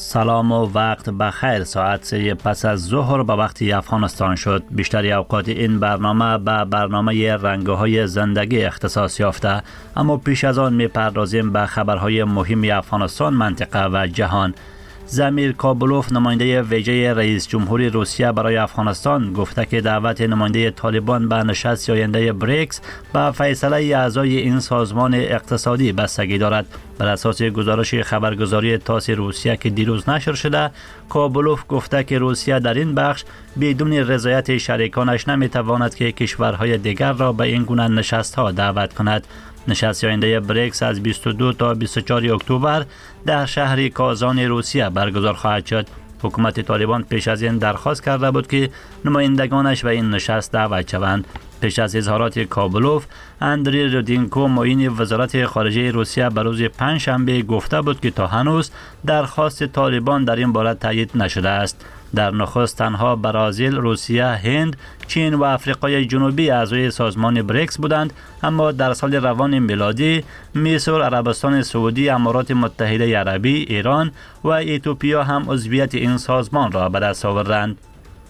سلام و وقت بخیر. ساعت 3 پس از ظهر به وقت افغانستان شد. بیشتر اوقات این برنامه به برنامه رنگ‌های زندگی اختصاص یافته، اما پیش از آن می‌پردازیم به خبرهای مهم افغانستان، منطقه و جهان. زمیر کابلوف، نماینده ویژه رئیس جمهوری روسیه برای افغانستان، گفته که دعوت نماینده طالبان به نشست آینده بریکس به فیصله اعضای این سازمان اقتصادی بستگی دارد. بر اساس گزارش خبرگزاری تاس روسیه که دیروز نشر شده، کابلوف گفته که روسیه در این بخش بدون رضایت شریکانش نمیتواند که کشورهای دیگر را به این گونه نشست‌ها دعوت کند. نشست آینده بریکس از 22 تا 24 اکتبر در شهر کازان روسیه برگزار خواهد شد. حکومت طالبان پیش از این درخواست کرده بود که نمایندگانش به این نشست دعوت شوند. پیش از اظهارات کابلوف، اندری رودینکو، معین وزارت خارجه روسیه به روز پنجشنبه گفته بود که تا هنوز درخواست طالبان در این باره تایید نشده است. در نخست تنها برزیل، روسیه، هند، چین و آفریقای جنوبی اعضای سازمان بریکس بودند، اما در سال روان میلادی مصر، عربستان سعودی، امارات متحده عربی، ایران و اتیوپیا هم عضویت این سازمان را به دست آوردند.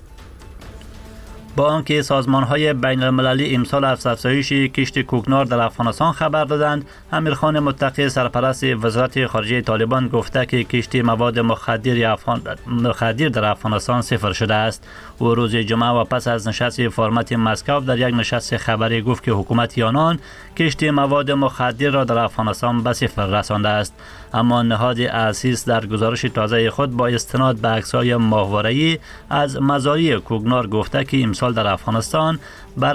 با آنکه سازمان‌های بین‌المللی امسال از افزایش کشت کوکنار در افغانستان خبر دادند، امیرخان متقی، سرپرست وزارت خارجه طالبان، گفته که کشت مواد مخدر در افغانستان صفر شده است. و روز جمعه و پس از نشست فرمت مسکو در یک نشست خبری گفت که حکومت آنان کشت مواد مخدر را در افغانستان به صفر رسانده است. اما نهاد اسیس در گزارش تازه خود با استناد به عکس‌های ماهواره‌ای از مزارع کوکنار گفته که امسال در افغانستان بر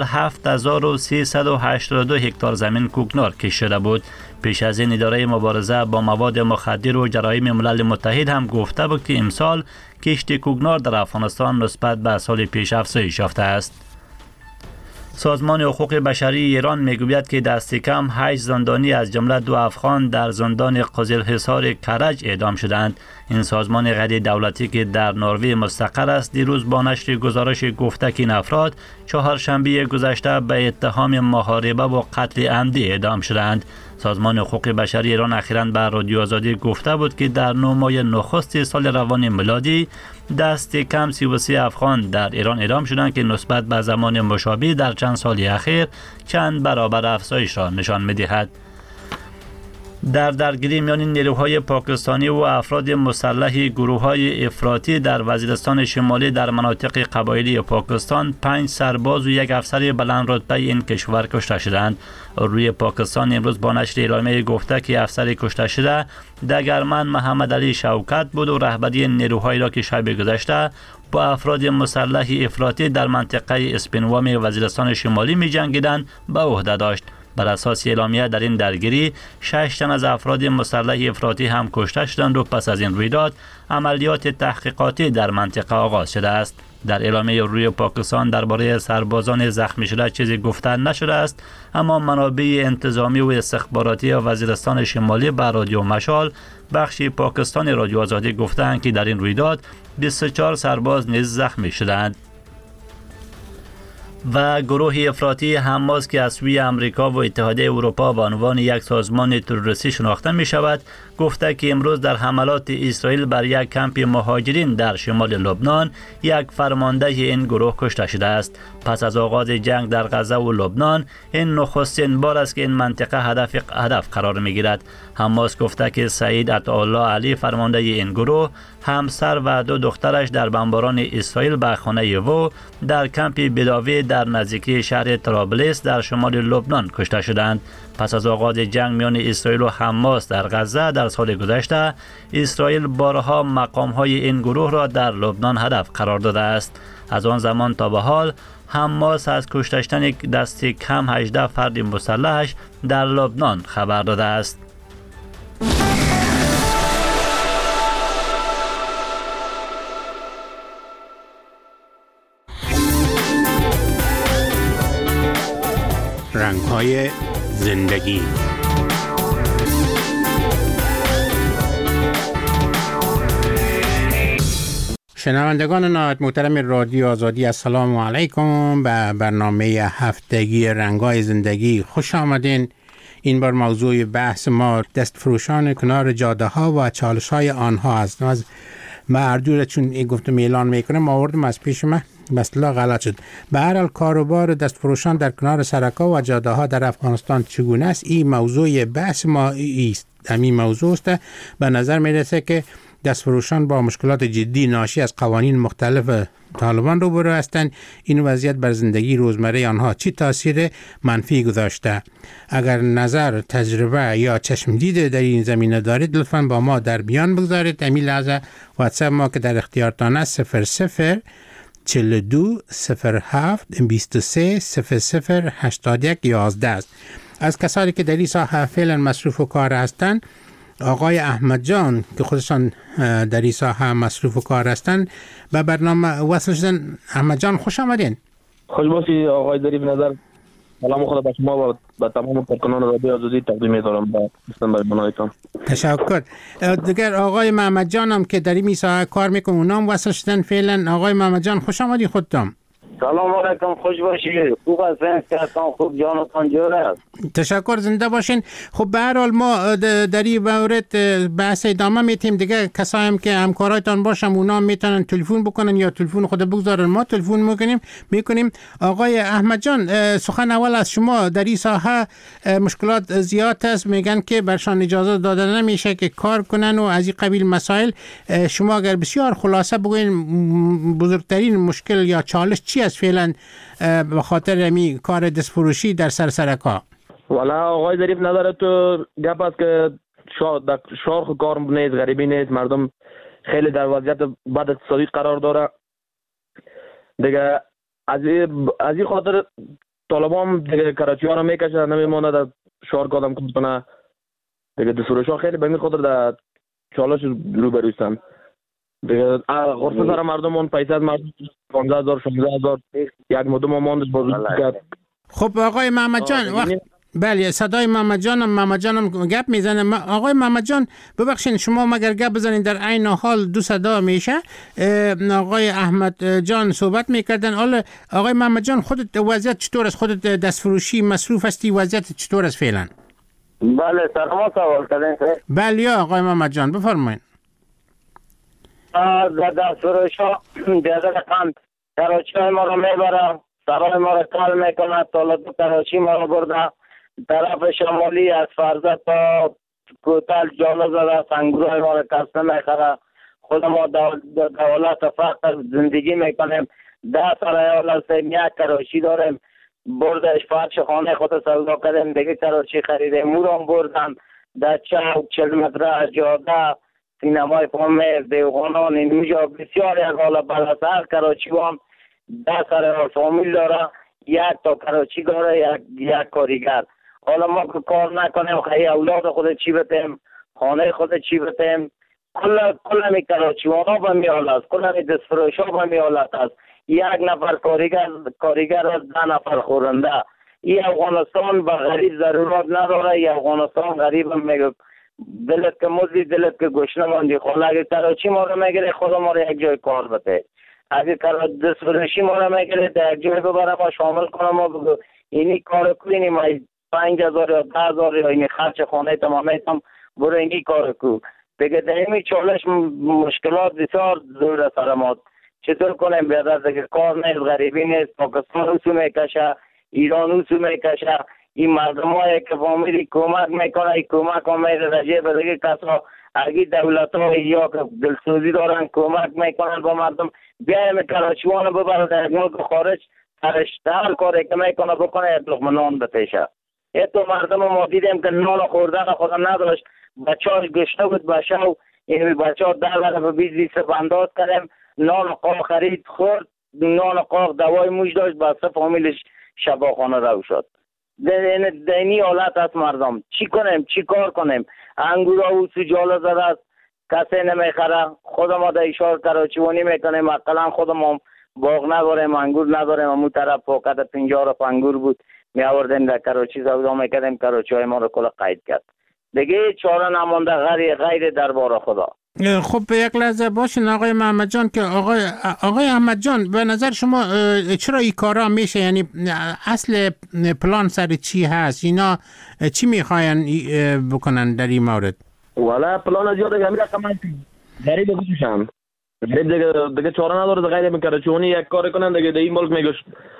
7382 هکتار زمین کوکنار کشت شده بود. پیش از این اداره مبارزه با مواد مخدر و جرایم ملل متحد هم گفته بود که امسال کشت کوکنار در افغانستان نسبت به سال پیش افزایش یافته است. سازمان حقوق بشری ایران میگوید که دست کم 8 زندانی از جمله 2 افغان در زندان قزلحصار کرج اعدام شدند. این سازمان غیر دولتی که در نروژ مستقر است دیروز با نشر گزارش گفته که این افراد چهارشنبه گذشته به اتهام محاربه و قتل عمدی اعدام شدند. سازمان حقوق بشری ایران اخیراً به رادیو آزادی گفته بود که در 9 ماه نخست سال روان میلادی دست کم 33 افغان در ایران اعدام شدند که نسبت به زمان مشابه در چند سال اخیر چند برابر افزایش را نشان می‌دهد. در درگیری میان نیروهای پاکستانی و افراد مسلح گروه‌های افراطی در وزیرستان شمالی در مناطق قبایلی پاکستان 5 سرباز و 1 افسر بلند رتبه این کشور کشته شدند. روی پاکستان امروز با نشر اعلامیه گفته که افسر کشته شده دگرمن محمد علی شوکت بود و رهبری نیروهایی را که شب گذشته با افراد مسلح افراطی در منطقه اسپینوام وزیرستان شمالی می جنگیدند به عهده داشت. بر اساس اعلامیه در این درگیری 6 تن از افراد مسلح افراطی هم کشته شدند و پس از این رویداد عملیات تحقیقاتی در منطقه آغاز شده است. در اعلامیه روی پاکستان درباره سربازان زخمی شده چیزی گفته نشده است، اما منابع انتظامی و استخباراتی وزیرستان شمالی به رادیو مشال بخش پاکستانی رادیو آزادی گفتند که در این رویداد 24 سرباز نیز زخمی شدند. و گروه افراطی حماس که از سوی امریکا و اتحادیه اروپا به عنوان یک سازمان تروریستی شناخته می شود گفته که امروز در حملات اسرائیل بر یک کمپ مهاجرین در شمال لبنان یک فرمانده این گروه کشته شده است. پس از آغاز جنگ در غزه و لبنان این نخستین بار است که این منطقه هدف قرار می گیرد. حماس گفته که سعید عطاالله علی فرمانده این گروه همسر و 2 دخترش در بمباران اسرائیل به خانه او در کمپ بداوی در نزدیکی شهر طرابلس در شمال لبنان کشته شدند. پس از آغاز جنگ میان اسرائیل و حماس در غزه در سال گذشته، اسرائیل بارها مقام‌های این گروه را در لبنان هدف قرار داده است. از آن زمان تا به حال حماس از کشتن دست کم 18 فرد مسلحش در لبنان خبر داده است. رنگ‌های زندگی. شنوندگان نهایت محترم رادیو آزادی، السلام علیکم. به برنامه هفتگی رنگ‌های زندگی خوش آمدین. این بار موضوع بحث ما دست فروشان کنار جاده ها و چالش های آنها است. از مردور چون این گفتم اعلان میکنم آوردم از پیش من مثلا غلط شد. به هر حال کاروبار دست فروشان در کنار سرک‌ها و جاده ها در افغانستان چگونه است؟ این موضوع بحث ما است. همین موضوع است. به نظر میرسه که دستفروشان با مشکلات جدی ناشی از قوانین مختلف طالبان روبرو هستند. این وضعیت بر زندگی روزمره آنها چی تاثیر منفی گذاشته؟ اگر نظر، تجربه یا چشم دیده در این زمینه دارید لطفاً با ما در بیان بگذارید. همین لحظه واتساپ ما که در اختیارتان است 00 42 07 23 00 81 11 است. از کسانی که در این ساحه فعلا مصروف و کار هستند آقای احمد جان که خودشان در این ساحه مصروف و کار هستند به برنامه وصل شدن. احمد جان خوش آمدین. خوش باشی آقای ظریف نظر. سلام خدا به شما و به تمام کارکنان رادیو آزادی تقدیم می‌دارم به برنامه‌تان. تشکر. دیگر آقای محمد جان هم که در این ساحه کار میکنن اونام وصل شدن فعلا. آقای محمد جان خوش آمدید خودتان. سلام علیکم، خوش باشید. خوب هستین؟ صحتتان خوب، جانتان جور است؟ تشکر، زنده باشین. خب به هر حال ما در این مورد بحث ادامه میتیم. دیگه کسایی هم که همکارایتان باشن اونا میتونن تلفن بکنن یا تلفن خود بگذارن ما تلفن میکنیم. آقای احمد جان سخن اول از شما. در این ساحه مشکلات زیاد است، میگن که برشان اجازه داده نمیشه که کار کنن و از این قبیل مسائل. شما اگر بسیار خلاصه بگوین بزرگترین مشکل یا چالش چی است فعلا به خاطر همین کار دستفروشی در سرک‌ها؟ والا آقای ظریف نظر تو گپ است که شارخ کار نیست، غریبی نیست، مردم خیلی در وضعیت بد اقتصادی قرار داره دیگه. از این خاطر طالبان دیگه کراچی ها رو میکشه، نمیمونه در شهر کادم کنه دیگه. دستفروش ها خیلی به این خاطر در چالش روبرو هستند دیگه. غرفه سر مردم اون پیسه از مردم 15000 16000 یک مدام ماند بازو کرد. خب آقای محمد جان بله صدای محمد جانم گپ میزنه. آقای محمد جان ببخشید شما مگر گپ بزنین در عین حال دو صدا میشه. آقای احمد جان صحبت میکردن. حالا آقای محمد جان خودت وضعیت چطور است؟ خودت دستفروشی مصروف هستی، وضعیت چطور است فعلا؟ بله سلام سوال کردین. بله آقای محمد جان بفرمایید. دستفروش ها دیگر قند کراچی ما رو میبرن، سرای ما رو کال میکنه. طالب کراچی ما رو برده طرف شمالی از فرزه تا کوتل جالا زده، سنگروه ما رو کس نمیخره. خود ما دولت فقط زندگی میکنیم. 10 سال ایال هستیم، یک کراچی داریم، بردش فرش خانه خود سودا کردیم دیگه کراچی خریدیم. مورم بردن در چوک 40 متره جاده سینمای فامر دیوغانان اینجا بسیار یک حالا بلسر کراچی هم 10 سال فامیل داره، یک تا کراچی داره، یک کاریگر. حالا ما که کار نکنیم خیلی اولاد خود چی بتیم، خانه خود چی بتیم، کل همی کراچی وانا به می حالت، کل همی دستفروش ها به می حالت است. یک نفر کاریگر از 10 نفر خورنده. این افغانستان به غریب ضرورت نداره. این افغانستان غریب هم میگه دلت که مزی دلت که گوشنه ماندی. خلا اگه کراچی ما رو میگیره خدا ما رو یک جای کار بده. اگه دستفروشی ما رو میگیره در یک جای ببره ما شامل کنم ما بگو اینی کار کنی ما 5000 یا 10000 یا اینی خرچ خانه تمامیتم برو اینی کار کو دیگه. در این چالش مشکلات بسیار زور سر ما. چطور کنیم بیادر دیگه؟ کار نیست، غریبی نیست، پاکستان اوسو میکشه، ایران اوسو میکشه. این مردم هایی که فامیلی کمک میکنه، این کمک هم میده در جیب دیگه کسا. اگه دولت ها یا که دلسوزی دارن کمک میکنن با مردم، بیایم کراچیوان ببرد در ملک خارج هر کاری که میکنه بکنه یک لقمه نان بتیشه. تو مردم ما دیدیم که نان خوردن خدا نداشت، بچه ها گشته بود بشو، این بچه ها در برای 20 انداز کردیم، نان قاق خرید خورد، نان قاق دوای موش داشت، بسته فامیلش شباخانه رو شد. دینی حالت است مردم. چی کنیم؟ چی کار کنیم؟ انگورا و سجاله زده است، کسی نمیخره. خود ما در اشار کراچیوانی میکنیم، اقلا خود ما باغ نداریم، انگور نداریم. همون طرف فوقت 50 رف انگور بود می آوردیم در کراچی سودا میکردیم، کراچی های ما رو کلا قید کرد. دیگه چاره نمانده غیر دربار خدا. خب یک لحظه باشین آقای محمد جان که آقای احمد جان به نظر شما چرا این کارا میشه؟ یعنی اصل پلان سر چی هست؟ اینا چی میخواین بکنن در این مورد؟ والا پلان از یاد همین رقم غریب بشم غریب دیگه چاره نداره غیر من کراچوانی یک کار کنن دیگه در این ملک میگه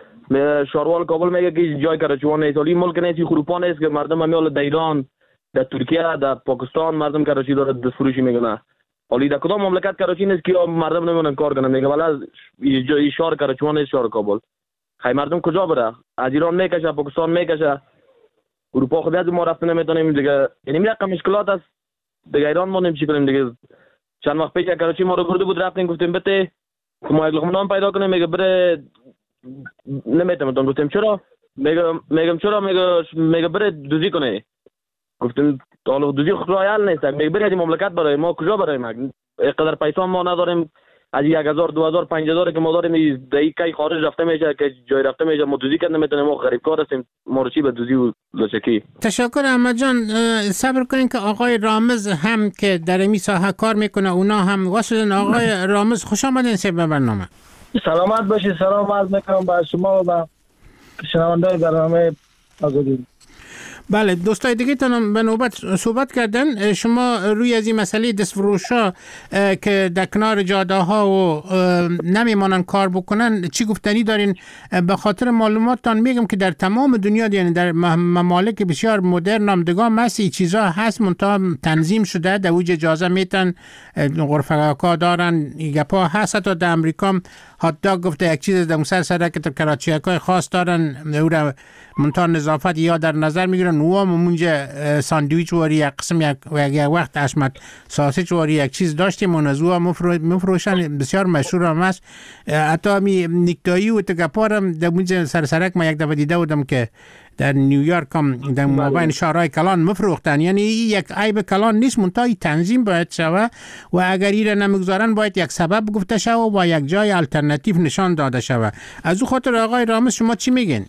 شاروال کابل میگه که جای کراچوان نیست، ولی ملک نیست، اروپا نیست که مردم همیال در ایران، در ترکیه، در پاکستان مردم کراچی داره دست فروشی میکنه. ولی در کدام مملکت کراچی نیست که مردم نمیتونن کار کنن. میگه والا این شهر کراچوان نیست، شهر کابل. خیلی مردم کجا بره؟ از ایران میکشه، پاکستان میکشه، اروپا خود از ما رفت نمیتونیم دیگه. یعنی می رقم مشکلات است دیگه. ایران ما نمیشه کنیم دیگه. چند وقت پیش کراچی ما رو برده بود، رفتیم گفتیم بته ما یک لقمه نان پیدا کنیم، میگه بره نمیتونم. گفتیم چرا؟ میگم چرا؟ میگه بره دوزی کنه. گفتیم حالا دوزی خود رایال نیست، میگه بره از مملکت برای ما کجا برای اینقدر پیسا ما نداریم. از 1000 2000 5000 که ما داریم در کی خارج رفته میشه که جای رفته میشه ما دوزی کنه نمیتونیم. ما غریب کار هستیم، ما رو چی به دوزی و لچکی. تشکر احمد جان. صبر کنین که آقای رامز هم که در این ساحه کار میکنه اونا هم واسه آقای رامز خوش آمدین سه به برنامه. سلامت باشید. سلام عرض میکنم به شما و به شنوندگان برنامه آزادی. بله دوستای دیگه تانم به نوبت صحبت کردن. شما روی از این مسئله دستفروشا که در کنار جاده ها و نمیمانن کار بکنن چی گفتنی دارین؟ به خاطر معلوماتتان میگم که در تمام دنیا، یعنی در ممالک بسیار مدرن نامدگان مسی چیزا هست منتها تنظیم شده، در اوج اجازه میتن، غرفه کا دارن، گپا هست. حتی در امریکا هات داگ گفته یک چیز در سر سرکت کراچی های خاص دارن، او را منتها نظافت یا در نظر میگیرن. و مونجا ساندویچ واری یک قسم یک وقت اشمت ساسج واری یک چیز داشتیم اون از او مفروشن بسیار مشهور هم است. حتی می نیکتایی و تگپارم در مونجا سرک ما یک دفعه دیده بودم که در نیویورک هم در مابین شهرهای کلان مفروختن. یعنی یک عیب کلان نیست، منتها تنظیم باید شوه و اگر این نمیگذارن باید یک سبب گفته شوه و یک جای الटरनेटिव نشان داده شوه. از او خاطر آقای رامز شما چی میگین؟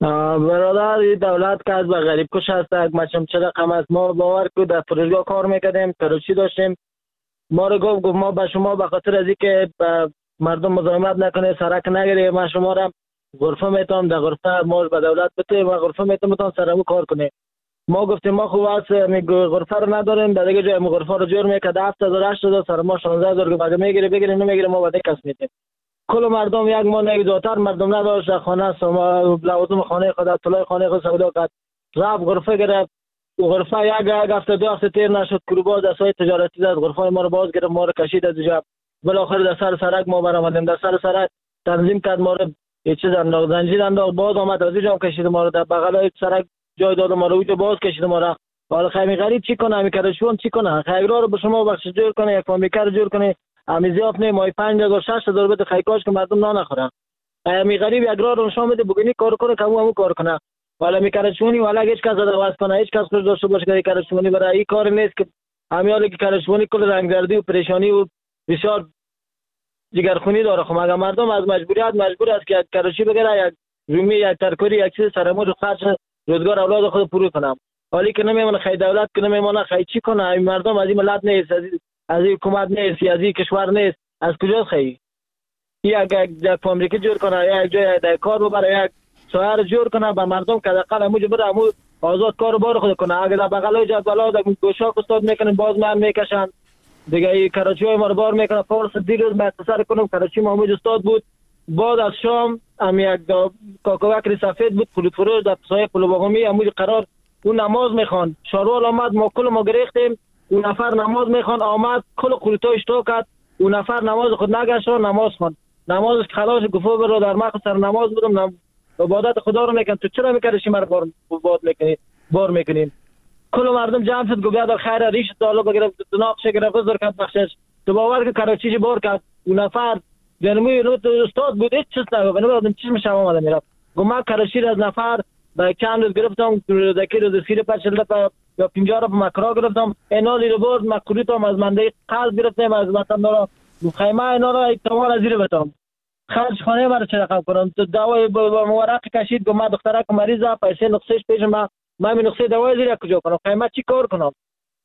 برادر دولت که از به غریب کش هست مچم چه رقم است. ما باور که در فرودگاه کار میکردیم، کراچی داشتیم، ما رو گفت ما به شما به خاطر از اینکه مردم مزاحمت نکنه سرک نگیره ما شما را غرفه میتونم در غرفه ما به دولت بده و غرفه میتونم سرمو کار کنه. ما گفتیم ما خوب است غرفه رو نداریم، در دیگه جای غرفه رو جور میکرد 7000 8000 سر ما 16000 که بعد میگیره بگیره نمیگیره ما بعد کس میدیم. کل مردم یک ماه یک دوتر مردم نداشت خانه سما لوازم خانه خود طلای خانه خود سودا کرد رفت غرفه گرفت و غرفه یک هفته دو هفته تیر نشد کروبا دستای تجارتی داد غرفه ما رو باز گرفت ما رو کشید از جا بالاخره در سر سرک ما برآمدیم در سر سرک تنظیم کرد ما رو یه چیز انداخت زنجیر انداخت باز آمد از جا کشید ما رو در بغل سرک جای داد ما رو اونجا باز کشید ما رو. حالا خیلی غریب چی کنه میکردشون چی کنه خیرا رو به شما بخش جور کنه یک فامیکا رو جور کنه امیزیاف نه مای 5000 6000 بده خیکاش که مردم نان نخورن. می غریب یک راه رو نشون بده بگینی کار کنه کمو کار کنه. والا میکردشونی والا هیچ کس دعوا کنه هیچ کس خود داشته باشه که کارشونی برای این کار نیست که همیاله که کارشونی کل رنگردی و پریشانی و بسیار جگرخونی داره. خب اگر مردم از مجبوریت مجبور است که کارشی بگیره یک رومی یک ترکوری یک چیز سرمو رو خرج روزگار اولاد خود پورو کنم. حالی که نمیمونه خی دولت که نمیمونه خی چی کنه این مردم از این ملت نیست از این حکومت نیست از این کشور نیست از کجا خی یک فابریکه جور کنه یک جای در کار ببره یک شهر جور کنه به مردم که دقیقاً همونجا بره همون آزاد کار بار خود کنه. اگر در بغلای جدولا در گوشاک استاد میکنن باز من میکشن دیگه این کراچی های ما رو بار میکنه. فورس دیروز مختصر کنم کراچی ما همونجا استاد بود بعد از شام هم یک کاکوکری سفید بود پولت فروش در سایه پلوباغمی همونجا قرار اون نماز میخوان شاروال آمد ما کل ما گریختیم اون نفر نماز میخوان آمد کل قلوتا اشتو کرد اون نفر نماز خود نگشت نماز خوان نماز خلاص گفت برو در مخ سر نماز بودم عبادت خدا رو میکن تو چرا میکردی مرا بار میکنی بار میکنین کل مردم جمع شد گفت در خیر ریش تعالی بگرفت ناقش گرفت زر کرد بخشش تو باور که کراچی بار کرد اون نفر جنمی رو استاد بود هیچ چیز نگفت نمیدونم چی میشه اومد میرفت گفت من کراچی از نفر با چند روز گرفتم دکی روز سیر پچلده پا یا 50 رو مکرا گرفتم اینا لیرو برد مکروتم از منده قلب گرفتم از وطن دارم خیمه اینا رو احتمال از زیر بتام خرج خانه مرا چه رقم کنم تو دوای مورق کشید گفت من دخترک مریضه پیسه نقصهش پیش من می نقصه دوای زیر کجا کنم خیمه چی کار کنم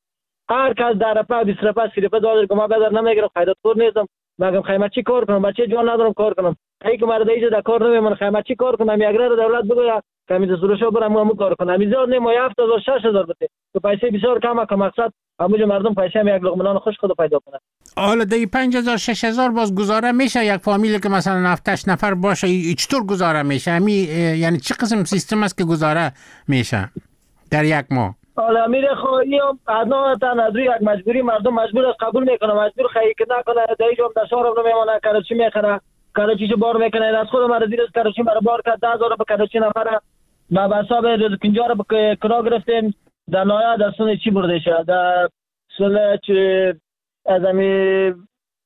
هر کس 10 روپیه 20 روپیه 30 روپیه دادر که ما بدر نمیگیرم خیرات خور نیستم مگم خیمه چی کار کنم بچه جان ندارم کار کنم ای که مرد ایجا در کار نمیمونه خیمه چی کار کنم یک را دولت بگویا کمی سروشا برم همون کار کنم میزار نیم 7000 6000 بده تو پیسه بسیار کم که مقصد همونجا مردم پیسه هم یک لقمه نان خوش خود پیدا کنه. حالا دی 5000 6000 باز گزاره میشه یک فامیل که مثلا 7 8 نفر باشه چطور گزاره میشه یعنی چه قسم سیستم است که گزاره میشه در یک ماه؟ حالا میره خواهی هم ادنا تا نداری یک مجبوری مردم مجبور است قبول میکنه مجبور خیلی که نکنه دیگه هم در شهر نمیمونه کراچی میخره کراچی چه بار میکنه از خود مرا زیر کراچی برای بار کرد 10000 به کراچی نفره ما به حساب 50 به کرا گرفتیم در نهایت در سون چی برده شد در سون چه از امی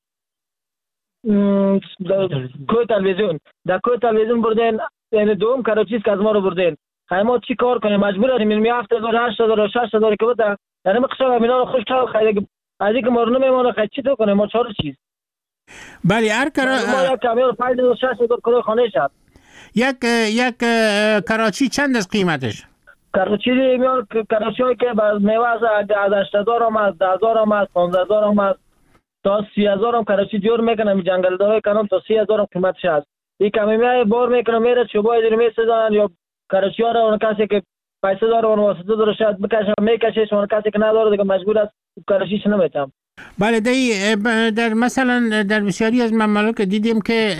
کوی تلویزیون در کوی تلویزیون بردن یعنی دوم کراچی که از ما رو بردن ما چی کار کنیم مجبور هستیم می 7000 8000 6000 که بده یعنی مقصد اینا رو خوش تا خیلی از اینکه ما رو نمیمونه خیلی چی تو کنیم ما چهار چیز بله هر ما یک کامیون 5000 6000 کلو خانه شد یک کراچی چند از قیمتش کراچی میاد کراچی که باز میوه از 8000 هم از 10000 هم از 15000 هم از تا 30000 هم کراچی جور میکنه می جنگل داره کنم تا 30000 هم قیمتش است این کامیون بار میکنه میره چوبای در میسازن یا کراچی ها اون کسی که پیسه داره اون واسطه داره شاید بکشه میکشه اون کسی که نداره دیگه مجبور است کراچیش نمیتونم. بله در مثلا در بسیاری از ممالک دیدیم که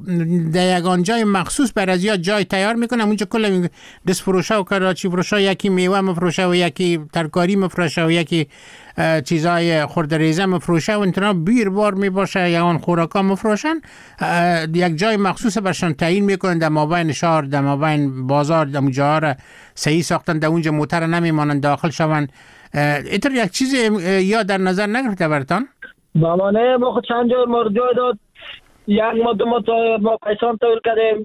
در یگان جای مخصوص برای از جای تیار میکنن اونجا کل دست فروشا و کراچی فروشا یکی میوه مفروشه و یکی ترکاری مفروشه و یکی چیزای خردریزه مفروشه و انتنا بیر بار میباشه یا اون خوراکا مفروشن یک جای مخصوص برشان تعیین میکنن در مابین شهر در مابین بازار در اونجا را صحیح ساختن در اونجا موتر نمیمانن داخل شون ایتر یک چیز یا در نظر نگرفته برتان؟ بامانه ما خود چند جور مورد جای داد یک مدت ما پیسان تول کردیم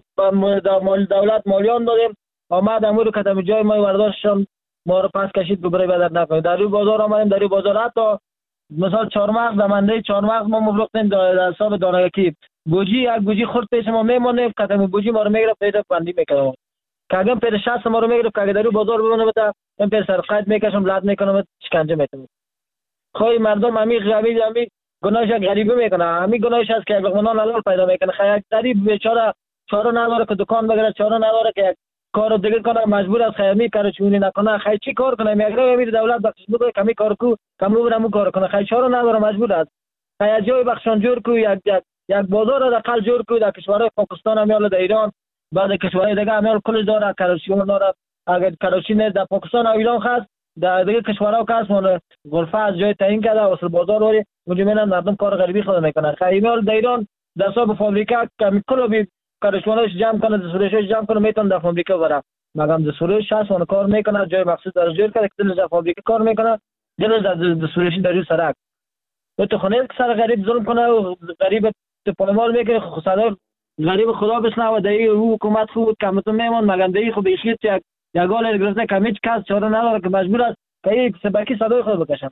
دولت مالیان دادیم آمد امور کتم جای ما ورداشتم ما رو پس کشید گبره بدر نکنیم در روی بازار آمدیم در روی بازار حتی مثلا چهارمغز دمنده چهارمغز ما مفروختیم در حساب دانه یکی گوجی یک گوجی خورد پیش ما میمونیم کتم گوجی ما رو میگرفت پیدا بندی میکردم که اگه پیر 60 ما رو میگرفت که اگه در روی بازار بمونه بتا این پیر سرقید میکشم لاد میکنم شکنجه میتونم خواهی مردم همی گناهش غریبی میکنه همی گناهش هست که لقمه حلال پیدا میکنه خیلی غریب بیچاره چاره نداره که دکان بگیره چاره نداره که کارو دیگه کنه مجبور است خیلی کارو چونی نکنه خیلی چی کار کنه میگره میره دولت بخش بده کمی کار کو کم برامو کار کنه خیلی چاره نداره مجبور است خیلی جای بخشان جور کو یک بازار داخل جور کو در کشورهای پاکستان هم یا در ایران بعد کشورهای دیگه هم کلش داره کراچی داره اگر کراچی نه در پاکستان و ایران خاص در دیگه کشورها که اصلا غرفه از جای تعیین کرده واسه بازار وری اونجا میرن مردم کار غریبی خود میکنن خیلی در ایران در حساب فابریکا کمیکلو بی کارشوناش جمع کنه دستورش جمع کنه میتونه در فابریکا بره مگم دستورش هست اون کار میکنه جای مخصوص در جور کرده که در فابریکا کار میکنه دلش در دستورش در روی سرک تو خونه که سر غریب ظلم کنه و غریب تو پایمال میکنه خدا غریب خدا بسنه و در حکومت خود کمتون میمون مگم در خود بیخیت یک گال گرفته کمیچ کس چاره نداره که مجبور است که یک سبکی صدای خود بکشن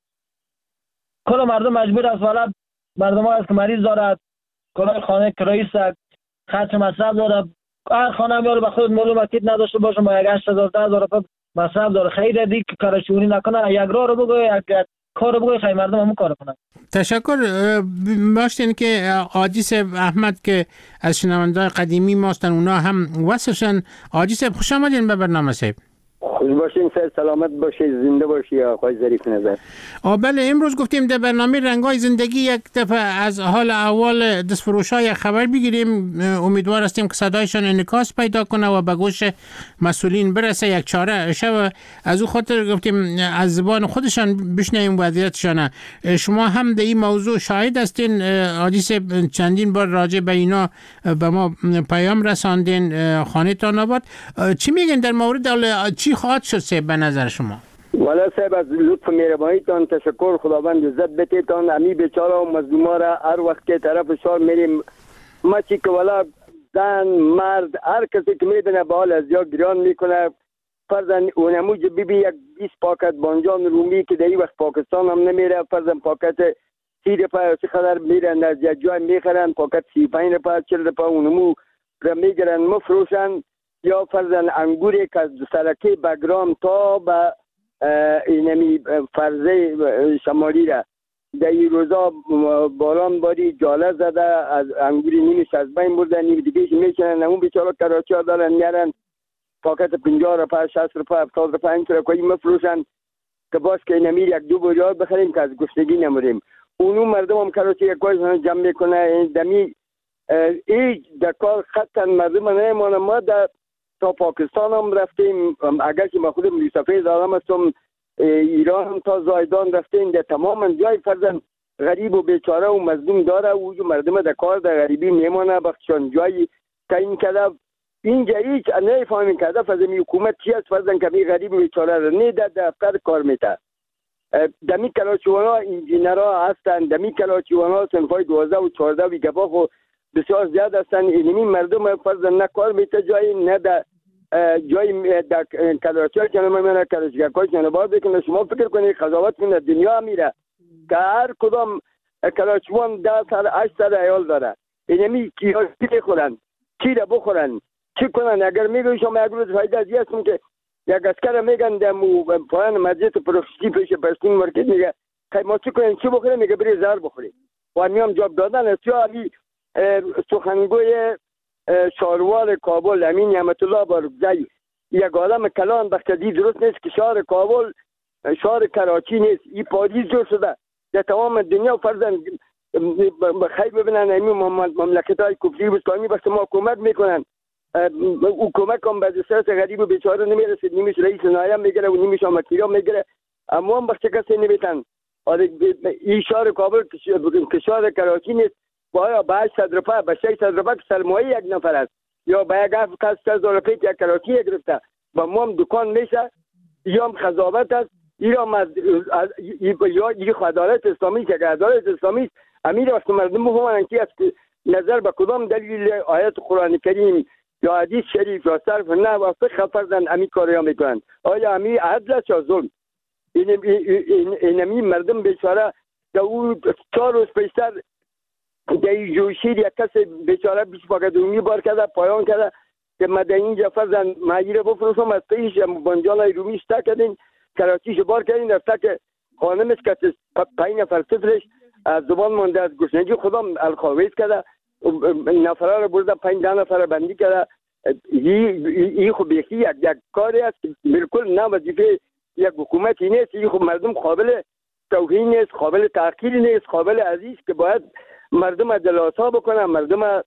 کل مردم مجبور است والا مردم ها است که مریض دارد کل خانه کرایی است خرچ مصرف داره هر خانه میاره به خود معلومه کیت نداشته باشه ما 8000 10000 مصرف داره خیلی دیگه که کارشونی نکنه یک راه رو بگو یک کار رو بگو خیلی مردم همون کار کنن. تشکر باشین که حاجی صاحب احمد که از شنونده‌های قدیمی ماستن اونا هم وصلشن. حاجی صاحب خوش آمدین به برنامه صاحب. خوش باشین سر سلامت باشین زنده باشی آقای ظریف نظر. بله امروز گفتیم در برنامه رنگای زندگی یک دفعه از حال احوال دستفروشای خبر بگیریم امیدوار هستیم که صدایشان انعکاس پیدا کنه و به گوش مسئولین برسه یک چاره شو از او خاطر گفتیم از زبان خودشان بشنویم وضعیتشان. شما هم در این موضوع شاهد هستین حاجی صاحب چندین بار راجع به اینا به ما پیام رساندین خانه تان آباد چی میگن در مورد چی خواهد شد صاحب به نظر شما؟ والا صاحب از لطف مهربانیتان تشکر خداوند عزت بتیتان امی بیچاره و مظلوما را هر وقت که طرف شار میریم ما چی که والا زن مرد هر کسی که میبینه به حال از یا گران میکنه فرضاً اونموج بیبی یک 20 پاکت بانجان رومی که در این وقت پاکستان هم نمیره فرضاً پاکت 30 روپیه چه خدر میرن از یک جای میخرن پاکت 35 روپیه 40 روپیه اونمو را میگرن مفروشن یا فرضاً انگوری که از سرکی بگرام تا به اینمی فرزه شمالی را در این روزا باران باری جاله زده از انگوری نیمش از بین برده نیم دیگهش میکنن اون بیچاره کراچی ها دارن میارن پاکت 50 روپیه 60 روپیه 70 روپیه این طرح مفروشن که باز که اینمی یک دو بریار بخریم که از گشنگی نموریم. اونو مردم هم کراچی یک کاش جمع میکنه دمی ای در کار خطا مردم نمیمانه. ما در تا پاکستان هم رفتیم اگر که ما خودم لیسافه دارم هستم ایران هم تا زایدان رفتیم در تمام جای فرزن غریب و بیچاره و مظلوم داره و مردم در کار در غریبی میمانه بخشان جایی تعیین کرده اینجا هیچ نفهمیم کرده فرزن حکومت چی است فرزن که می غریب و بیچاره را نه در دفتر کار میته. دمی کلاچوانا انجینرها هستند دمی کلاچوانا سنفای 12 و 14 و گباخ و بسیار زیاد هستند. اینمی مردم فرزن نه کار میته جایی نه در جای در کلاچی ها کنه من کلاچی کاش نبار بکنه. شما فکر کنید قضاوت کنه دنیا میره که هر کدام کلاچوان 10 سال 8 سال عیال داره اینمی کی بخورن کی را بخورن چی کنن. اگر میگوی شما یک روز فایده از هستم که یک اسکر میگن در پایان مسجد پروفیستی پیش پرستین مارکت میگه خیلی ما چی کنیم چی بخوریم میگه بری زهر بخوریم و میام جواب دادن است. یا علی سخنگوی شاروار کابل امین نعمت الله بارگزایی یک آدم کلان بختدی درست نیست که شهر کابل شهر کراچی نیست این پاریس جور شده در تمام دنیا فرزن خیلی ببینن این مملکت های کفری و اسلامی بس ما حکومت میکنن حکومت هم به دسترس غریب و بیچاره نمیرسید نیمیش رئیس نایب میگیره و نیمیش هم وکیلا میگیره اما هم بخش کسی نمیتن. این شهر کابل که شهر کراچی نیست باید به 800 روپیه به 600 روپیه که سرمایه یک نفر است یا به یک کس 100 روپیه که یک کراچی گرفته و ما هم دکان میشه یا هم خضابت است یا عدالت اسلامی که عدالت اسلامی است امیر وقت مردم بفهمن که از نظر به کدام دلیل آیت قرآن کریم یا حدیث شریف یا صرف نه و فقه فرزن امی کاری ها میکنن. آیا امی عدل است یا ظلم؟ اینمی مردم بیچاره در او 4 روز پیشتر در جوشیر یک کس بیچاره 20 پاکت رومی بار کرده پایان کرده که مده اینجا فرزن معیره بفروشم از پیش بانجان رومی شتا کردین کراچیش بار کردین رفته که خانمش که 5 نفر طفلش از زبان مانده از گشنگی خودم الخاویز کرده نفره رو برده 5 نفر بندی کرده. این خب یکی یک کاری است بالکل نه وظیفه یک حکومتی نیست. این خب مردم قابل توهین نیست قابل تحقیر نیست قابل عزیز که باید مردم دلاسا بکنن مردم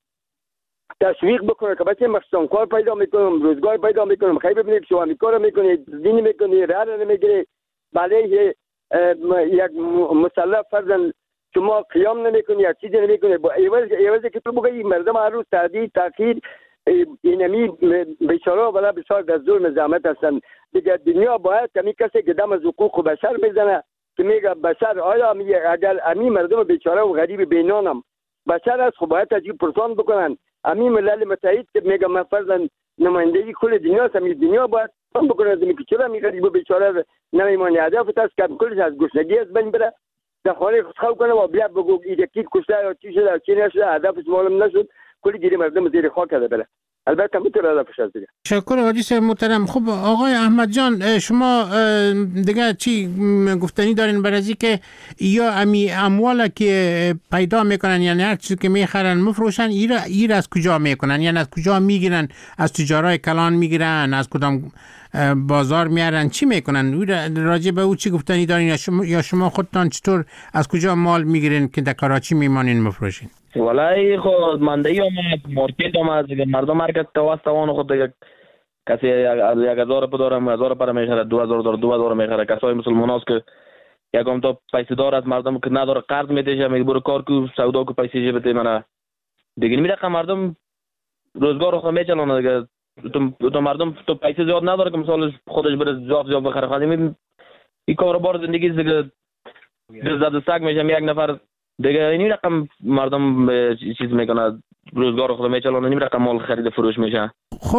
تشویق بکنه که بچه مخصوصا کار پیدا میکنم روزگار پیدا میکنم خیلی ببینید شما کار میکنید دین میکنید راه نمیگیرید برای یک مسلح فرزن شما قیام نمیکنی یا چیزی نمیکنی با ایوازی که تو بگی مردم هر روز تعدید تاخیر اینمی بیچاره ولی بسیار در ظلم زحمت هستند دیگه. دنیا باید کمی کسی که دم از حقوق بشر میزنه که میگه بشر آیا اگر امی مردم بیچاره و غریب بینانم بشر است خب باید تجیب پرسان بکنن. امی ملل متحد که میگه من فرزن نمایندگی کل دنیا است امی دنیا باید بکنه از امی که چرا می غریب و بیچاره نمیمانی هدف است که کلش از گشنگی از بین بره در خانه خود کنه و بیا بگو ایدکی کشته یا چی شده چی نشده هدفش معلوم نشد کلی گیری مردم زیر خاک کرده بره. البته میتونه هدفش از دیگه. شکر حاجی صاحب محترم. خب آقای احمد جان شما دیگه چی گفتنی دارین برای از که یا امی اموالا که پیدا میکنن یعنی هر چیزی که میخرن مفروشن ایر از کجا میکنن یعنی از کجا میگیرن از تجارای کلان میگیرن از کدام بازار میارن چی میکنن راجع به او چی گفتنی دارین یا شما خودتان چطور از کجا مال میگیرین که در کراچی میمانین مفروشین؟ والله خود مندهی آمد مارکت آمد مردم مرکز توان خود کسی 1000 روپیه دارم 1000 روپیه میخره 2000 داره 2000 میخره. کسای مسلمان هست که یکم تا پیسه دار از مردم که نداره قرض میده میگه برو کار کو سودا کو پیسه بده من دیگه میره مردم روزگار خود میچلونه دیگه. تو مردم تو پیسه زیاد نداره که مثلا خودش بره زیاد بخره خواهد این کاروبار زندگی دیگه زد سگ میشه یک نفر دیگه این رقم مردم چیز میکنه روزگار خود میچلونه این رقم مال خرید فروش میشه. خب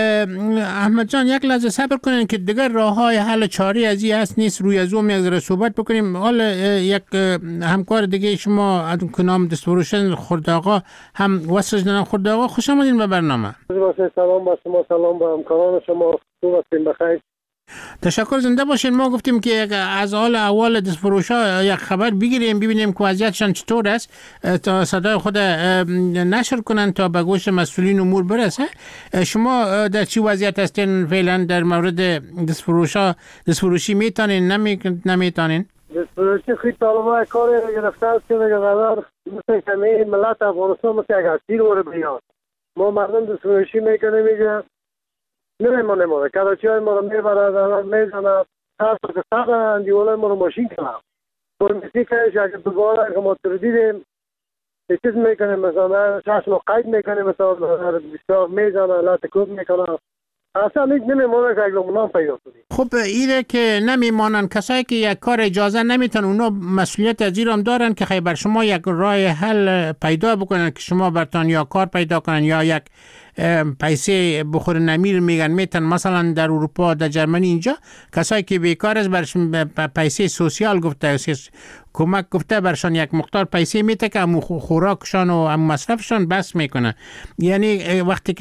احمد جان یک لحظه صبر کنین که دیگه راههای حل چاری از این هست نیست روی زوم یک ذره صحبت بکنیم. حالا یک همکار دیگه شما کنام دستفروشن خورد آقا هم وصلش دارن. خورد آقا خوش آمدین به برنامه. سلام با شما سلام با همکاران شما خوب هستین بخیر تشکر، زنده باشین. ما گفتیم که از حال اول دستفروشا یک خبر بگیریم ببینیم که وضعیتشان چطور است تا صدای خود نشر کنن تا به گوش مسئولین امور برسه. شما در چی وضعیت هستین فعلا در مورد دستفروشی؟ میتونین نمیتونین؟ دستفروشی خیلی طالبای کاری گرفته است که قرار مثل کمی ملت افغانستان مثل یک اسیر وره بیاد. ما مردم دستفروشی میکنیم اینجا نمیمونه. ما کراچی های ما رو میبرد میزند سر اندیوال ما رو ماشین کنم پرمیسی کنش اگر دوباره که ما تردیدیم چیز میکنیم مثلا شخص رو قید میکنیم مثلا بسیار میزنه لات کوب میکنه اصلا هیچ نمیمونه که اگر منام پیدا کنیم. خب ایره که نمیمانن کسایی که یک کار اجازه نمیتن اونا مسئولیت از این هم دارن که خیلی بر شما یک راه حل پیدا بکنن که شما برتان یا کار پیدا کنن یا یک پیسه بخور نمیر میگن میتن مثلا در اروپا در جرمنی اینجا کسایی که بیکار است برشون پیسه سوسیال گفته کمک گفته برشان یک مقدار پیسه میته که هم خوراکشان و هم مصرفشان بس میکنه. یعنی وقتی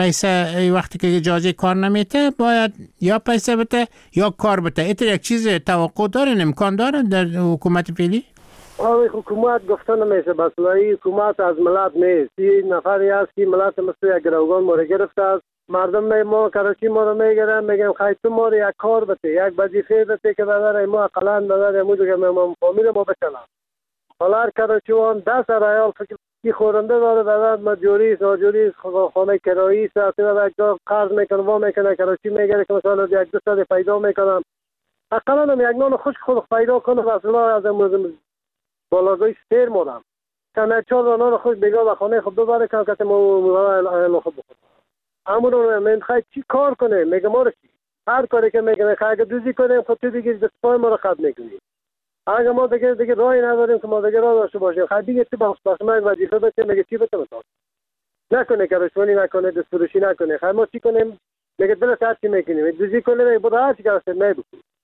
که اجازه کار نمیته باید یا پیسه بده یا کار بده. ایتر یک چیز توقع دارن امکان دارن در حکومت فعلی؟ آوی حکومت گفته نمیشه بس حکومت از ملت نیست. این نفری است که ملت مثل یک گروگان ما رو گرفته است. مردم ما کراچی ما رو میگیرن میگم خیلی تو ما رو یک کار بده یک وظیفه بده که بدر ما اقلا بدر مو دیگه ما فامیل ما بکنم. حالا هر کراچیوان 10 ریال فکر کی خورنده داره بدر مجوری ساجوری خانه کرایی ساعت و یک جا قرض میکنه و میکنه کراچی میگیره که مثلا یک دو سال پیدا میکنم اقلا هم یک نان خوش خود پیدا کنه مثلا از امروز بالاگوی سیر مودم که 4 نان خوش بگاه و خانه خود ببره که ما خود بخورم. همون من خواهی چی کار کنه میگه ما رو چی هر کاری که میگه اگه دوزی کنیم خود تو بگیر دستپای ما رو خط میکنیم. اگه ما دیگه راهی نداریم که ما دیگه راه داشته باشیم خواهی دیگه تو بخش ما یک وظیفه بده میگه چی بده مثلا نکنه که رشوانی نکنه دستفروشی نکنه. خواهی ما چی کنیم میگه دل ساعت چی میکنیم دوزی کنیم میگه برو هر چی که هست میگه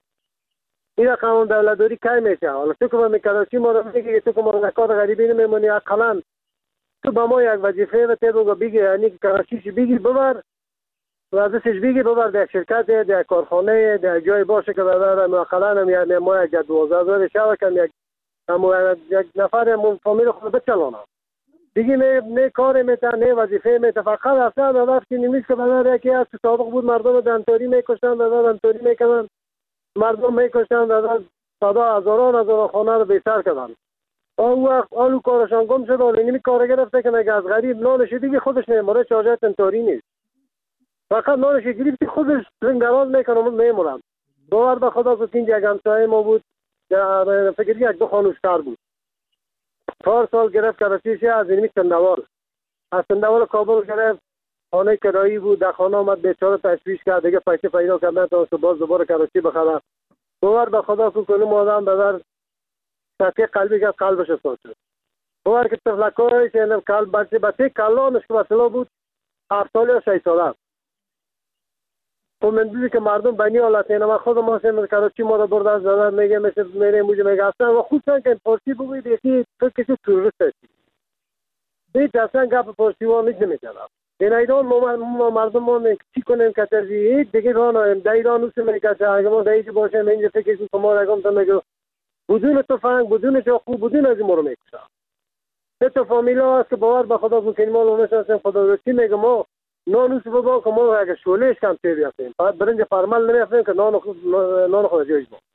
این قانون دولتداری کی میشه. حالا تو که ما میکردیم ما رو میگه تو که ما رو نکار غریبی نمیمونی اقلا تو با ما یک وظیفه و تو بگی یعنی که کارشیش بگی ببر و ازش بگی ببر در شرکت در کارخانه در جای باشه که ببر اقلا یعنی ما یک 12000 شب کم یک نفر من فامیل خود بچلانم دیگه نه کار میتن نه وظیفه میتن فقط اصلا وقتی نمیشه که ببر یکی از سابق بود مردم دنتوری میکشتن دنتوری میکنن مردم میکشتن صدا هزاران خانه رو بی‌سر کردن. اون وقت آلو کارشان گم شد ولی نمی کار گرفته که مگه از غریب نانش دیگه خودش نمیمونه چاجت تنتوری نیست فقط نانش گرفتی خودش رنگراز میکنه میمونم. باور به خدا که اینجا یک همسایه ما بود فکر یک 2 خانوشتر بود 4 سال گرفت کراچیش از اینمی چندوال از چندوال کابل گرفت خانه کرایی بود در خانه آمد بیچاره تشویش کرد دیگه پیسه پیدا کردن تا باز دوباره کراچی بخره. باور به خدا که کنم آدم بدر سطح قلبی که قلبش ساعت شد باور که تفلکای که قلب بچه کلانش که بسلا بود 7 سال یا 6 ساله خب من دیدی که مردم بنی حالت اینه و خود ما سیم کراچی ما رو برده از دادر میگه مثل میره موجه میگه اصلا و خود سن که پرسی بگوید یکی تو کسی تورست هستی بیت اصلا گپ پرسی و میج نمیکنم این ایران ما مردم ما چی کنیم که ترزی دیگه رانایم در ایران نوسی میکشه اگه ما دایجی باشیم اینجا فکر که ما رگم تا میگه بدون تفنگ بدون چاقو بدون از این ما رو میکشه تو فامیلا هست که باور به خدا بکنیم ما رو نشستیم خدا رو چی میگه ما نانوس بابا که ما اگه شولهش کم تیبی هستیم بعد برنج فرمال نمیفتیم که نان خود جایش با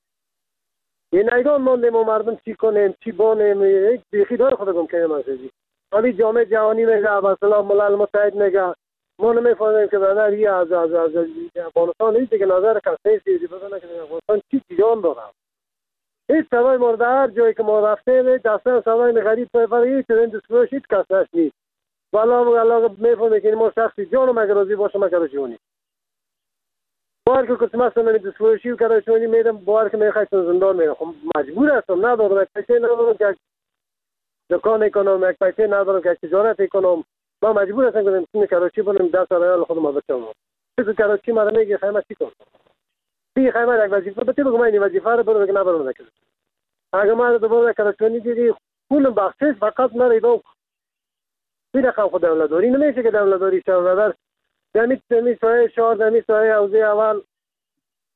این ایران ماندیم و مردم چی کنیم چی بانیم یک بیخی دار خدا گم کنیم هستی ولی جامعه جهانی میگه مثلا ملل متحد میگه ما نمیفهمیم که بدر یه از افغانستان نیست که نظر کسی سیزی بدونه که افغانستان چی جان دارم هیچ سوای مورد هر جایی که ما رفتیم دستان سوای غریب پیفری هیچ دستفروش هیچ کسش نیست والا الله میفهمه که ما شخصی جانم اگر راضی باشه ما کراچیونی بار که کسی مثلا دستفروشی و کراچیونی میرم بار که میخواید زندان میرم خب مجبور هستم ندارم یک پیسه ندارم که دکان کنم یک پیسه ندارم که تجارت کنم ما مجبور هستم که کراچی برم 10 ریال خودم بچم تو کراچی مرا میگه خیمه چی کنم بی خیمه یک وظیفه بده بگم این وظیفه رو برو بگم نبرم نکنم اگه ما دوباره کراچی دیدی پول بخشش فقط نریدم این رقم خود دولتداری نمیشه که دولتداری شد در دمی سایه شهر دمی سایه اوزی اول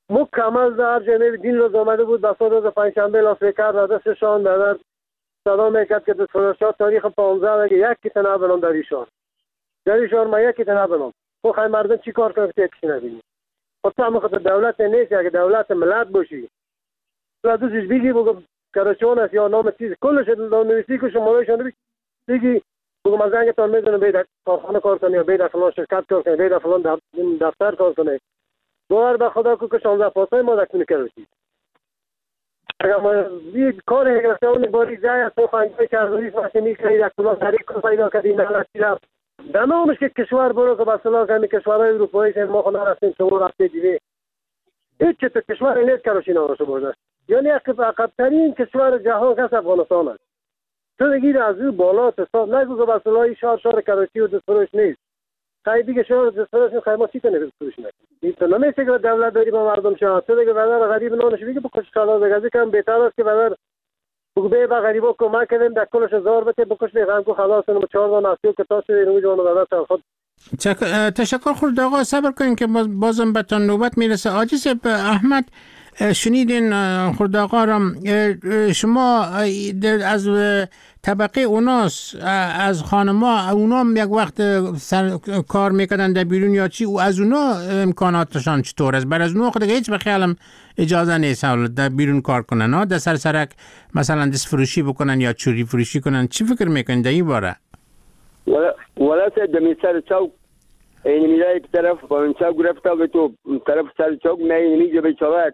مکمل در جنب دین روز آمده بود. بسا روز پنجشنبه لاسپیکر را دستشان در صدا میکرد که دستفروشات تاریخ 15 اگه یک تنه بنام در ایشان ما یک تنه بنام. خب خیلی مردم چی کار کنه که یکیشی نبینی؟ خب تو خود دولت نیست، اگه دولت ملت باشی تو دوستش بگی بگو کراچیان است یا نام چیز کلش نویسی که شمارهشان بگی بگو من زنگتان میزنم بید کارخانه کار کنی یا بید فلان شرکت کار کنی بید فلان دفتر کار کنی. باور به خدا که 16 پاسای ما دکتونی کراچی اگر ما یک کار گرفته اون باری جای است و خانگی که از رویش ماشینی که یک فلان طریق کن پیدا کردی نلتی رفت دمامش که کشور برو که بسلا کنی کشورهای اروپایی ما خونه رفتیم شما رفته دیوی هیچ چه کشور نیست کراچی نامشو برده. یعنی عقب‌ترین کشور جهان کس افغانستان است. تو دیگه از او بالا حساب نگو که بسلا شهر کراچی و دستفروش نیست. خیلی دیگه شهر دستفروش نیست خیلی ما چی کنه دستفروش نیست. تو نمیشه که دولت داری با مردم شهر تو دیگه بدر غریب نانش بگه بکش خلاص بگه کم بهتر است که بدر بگو به غریبا کمک کنیم در کلش هزار بته بکش بگم که خلاص کنم 4 تا ناسیو که تاسو اینو جون بدر خود. تشکر خورد آقا صبر کنین که بازم به تان نوبت میرسه. عاجز احمد شنیدین خورد آقا را شما از طبقه اوناس از خانما اونا یک وقت کار میکردن در بیرون یا چی و از اونا امکاناتشان چطور است؟ بر از اونا خود هیچ بخیالم اجازه نیست در بیرون کار کنن ها در سرک مثلا دست فروشی بکنن یا چوری فروشی کنن. چی فکر میکنن در این باره؟ ولا دمی سر چوک این میره یک طرف با این چوک گرفته و تو طرف سر چوک میجه به چوک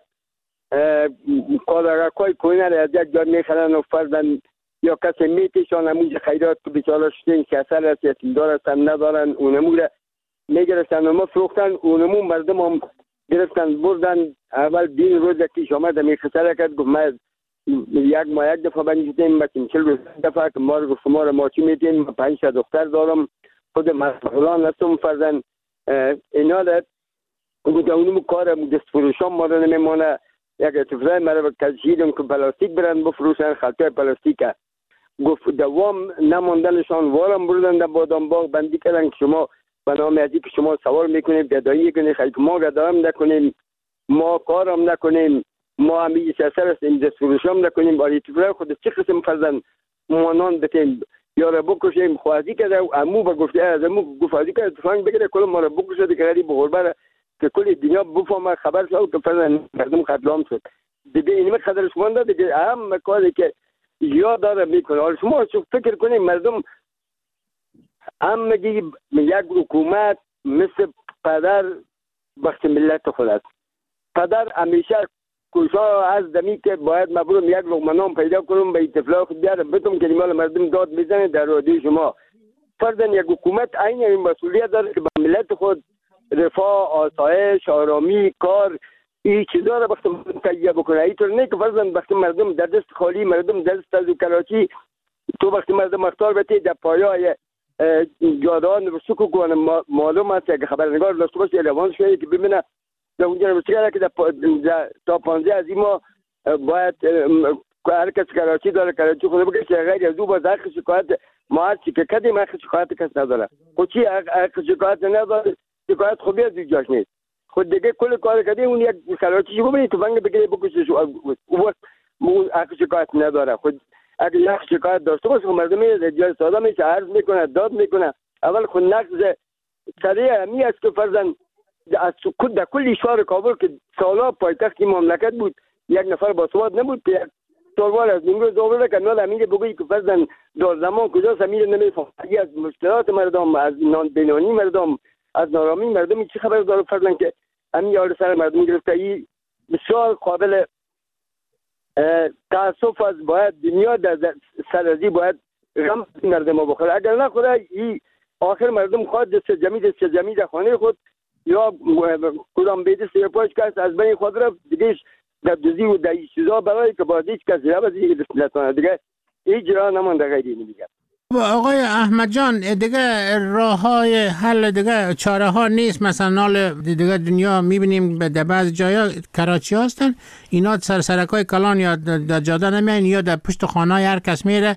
کارگرای کوینه را از یک جا میخرن و فرضاً یا کسی میتیشان همونجا خیرات که بیچاره شدین که اثر است یتیمدار هستن ندارن اونمو را میگرفتن و ما فروختن اونمو مردم هم گرفتن بردن. اول دین روز یکیش آمد میخسره کرد گفت ما یک دفعه بنیشتیم بچیم 40 دفعه که ما رو شما را ماچی میتین 5 دختر دارم خود مسئولان هستم فرضاً اینا را اونمو کار دست فروشان ما را نمیمانه. یک اتفاقی مرا کشیدم که پلاستیک برند بفروشن خلطه پلاستیک گفت دوام نماندنشان وارم بردن در بادام باغ بندی کردن که شما به نام ازی که شما سوار میکنید گدایی کنید خیلی ما گدایم نکنیم ما کارم نکنیم ما همیشه سر است این دست فروشم نکنیم باری اتفاقی خود چه قسم فرزن مانان بتیم یا را بکشیم خوازی کرده و امو با گفته از امو گفازی کرده تفنگ بگیره کل ما را بکشه که غریب غربه که کل دنیا بفهمه خبر شد که فرضاً مردم قتل شد دیگه اینم خبرش مونده دیگه اهم کاری که یا داره میکنه. حالا شما فکر کنید مردم هم میگی یک حکومت مثل پدر بخش ملت خود است. پدر همیشه کوشا از دمی که باید مبروم یک لقمه نان پیدا کنم به اتفاق بیارم بتم که مال مردم داد میزنه در رادیو شما. فرضاً یک حکومت عین این مسئولیت داره که به ملت خود رفاه، آسایش، آرامی، کار این چیزا را وقتی تهیه بکنه. اینطور نه که فرضاً وقتی مردم در دست خالی مردم دست از کراچی تو وقتی مردم اختار بته در پایای جادان رسوک کنه معلوم است که خبرنگار داشته باشه روان شده که ببینه در اونجا رسیده که تا 15 از این ما باید هر کس کراچی داره کراچی خود بگه غیر از او باز حق شکایت ما هر چی که کدیم حق شکایت کس نداره. خود چی حق شکایت نداره شکایت خوبی از جاش نیست. خود دیگه کل کار کردی اون یک کراچی شو ببینید تو بنگ بگیره بکشه اون حق شکایت نداره. خود اگه یک شکایت داشته باشه مردم جای ساده میشه عرض میکنه داد میکنه. اول خود نقض سریع همی است که فرضاً از در کل شهر کابل که سالا پایتخت مملکت بود یک نفر باسواد نبود که سالوار از نیمروز آورده که نال همینجا بگویی که فرضاً در زمان کجاست همینجا نمیفهم از مشکلات مردم از بینانی مردم از نارامی مردم چی خبر داره فرضاً که همین یار سر مردم گرفته. ای بسیار قابل تاسف از باید دنیا در سرازی باید غم مردم ما بخوره. اگر نه خدا ای آخر مردم خواهد دست جمعی در خانه خود یا کدام بیده سیپاش کس از بین خود رفت دیگه در دوزی و در چیزا برای که باید هیچ کسی را بزید رسلتانه دیگه هیچ جرا نمانده غیری نمیگه. آقای احمد جان دیگه راه های حل دیگه چاره ها نیست؟ مثلا دیگه دنیا میبینیم در بعض جایا کراچی هستن اینا سرکای کلان یا در جاده نمیان یا در پشت خانه هر کس میره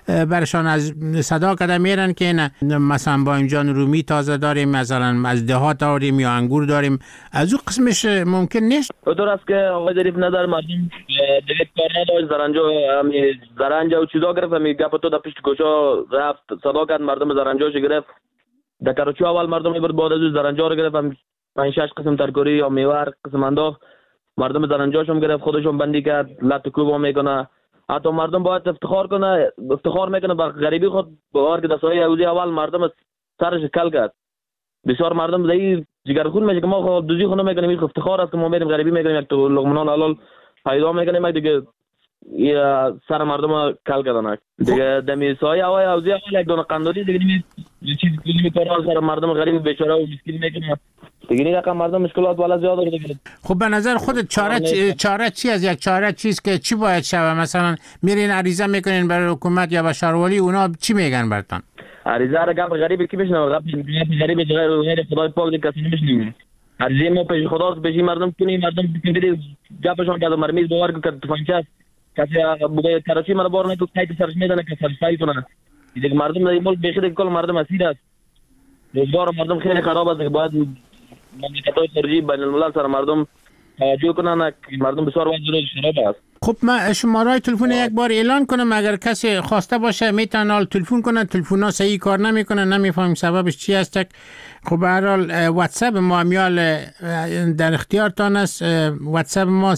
برشان از صدا کده میرن که نه مثلا با اینجان رومی تازه داریم، مثلا از دهات داریم یا انگور داریم، از او قسمش ممکن نیست؟ طور است که آقای ظریف ندار مردم دیگه کار نداشت، زرنج و چیزا گرفت، می گپ تو در پشت کوچا رفت صدا کرد، مردم زرنجاش گرفت. در کراچی اول مردم میبرد، بعد از زرنجا رو گرفت، 5-6 قسم ترکاری یا میوه قسم انداخت، مردم زرنجاش هم گرفت، خودشون بندی کرد، لط کوب میکنه. حتی مردم باید افتخار میکنه به غریبی خود. باور که در سایه یهودی اول مردم سرش کل کرد، بسیار مردم زیر جگرخون میشه که ما خود دوزی خونه میکنیم، این افتخار است که ما میریم غریبی میکنیم، یک تو لقمه حلال پیدا میکنیم، دیگه سر مردم کل کردن دیگه. دمی سایه هوای یهودی اول یک دونه قندولی دیگه چیز کلی کار سر مردم غریب بیچاره و مسکین میکنه دیگه. این رقم مردم مشکلات والا زیاد دیگه. خب به نظر خودت چاره چی از یک چاره چیز که چی باید شوه؟ مثلا میرین عریضه میکنین برای حکومت یا به شهروالی، اونا چی میگن براتون؟ عریضه را گپ غریبی کی میشنه؟ گپ غریبی غیر خدای پاک دیگه کسی نمیشنه. عریضه ما پیش خدا پیش مردم کنیم، مردم بگید گپشون کرد مرمیز باور کرد تفنگچه کسی بوده کراچی مرا بار نمیتونه کایت سرش میدنه که سرفای کنه دیگه. مردم در این ملک بخیر کل مردم اسیر است، روزگار مردم خیلی خراب است. باید مملکت‌های خارجی بین الملل سر مردم توجه کنن که مردم بسیار وضعیت خراب است. خب من شماره تلفن یک بار اعلان کنم، اگر کسی خواسته باشه میتونه تلفن کنه. تلفن‌ها صحیح کار نمیکنه، نمیفهمیم سببش چی است. خب به هر حال واتساپ ما میال در اختیارتان است. واتساپ ما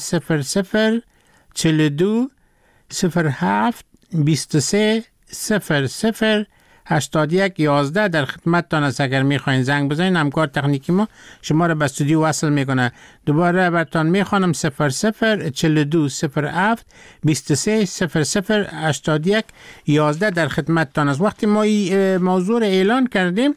0042 07 23 00 81 11 در خدمتتان است. اگر میخواین زنگ بزنین همکار تکنیکی ما شما را به استودیو وصل میکنه. دوباره براتون میخوانم 0042 07 23 00 81 11 در خدمتتان است. وقتی ما این موضوع را اعلان کردیم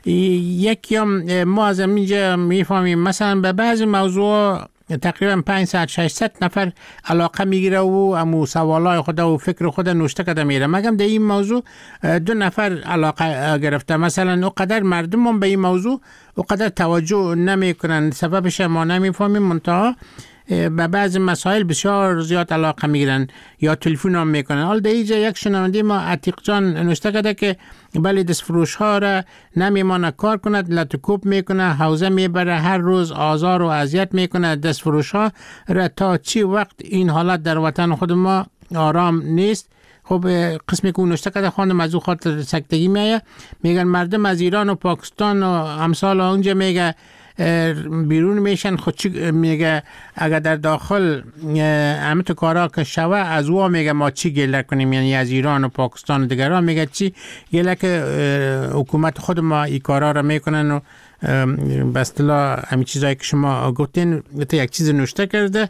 یکی ما از اینجا میفهمیم مثلا به بعضی موضوع تقریبا 500-600 نفر علاقه میگیره و امو سوالای خود و فکر خود نوشته کده میره. مگم در این موضوع 2 نفر علاقه گرفته، مثلا اقدر مردم هم به این موضوع اقدر توجه نمیکنن، سببش ما نمیفهمیم. منتها به بعض مسائل بسیار زیاد علاقه میگیرن یا تلفن هم میکنن. حال در اینجا یک شنونده ما عتیق جان نوشته کرده که بله دستفروش ها را نمیمانه کار کند، لطکوب میکنه، حوزه میبره، هر روز آزار و اذیت میکنه دستفروش ها را. تا چی وقت این حالت در وطن خود ما آرام نیست؟ خب قسمی که نوشته کرده خواندم از او خاطر سکتگی میایه. میگن مردم از ایران و پاکستان و امثال اونجا میگه بیرون میشن، خود چی میگه اگر در داخل همه تو کارا که شوه از او میگه ما چی گله کنیم، یعنی از ایران و پاکستان و دیگران میگه چی گله که حکومت خود ما این کارا را میکنن و به اصطلاح همین چیزایی که شما گفتین. یک چیز نوشته کرده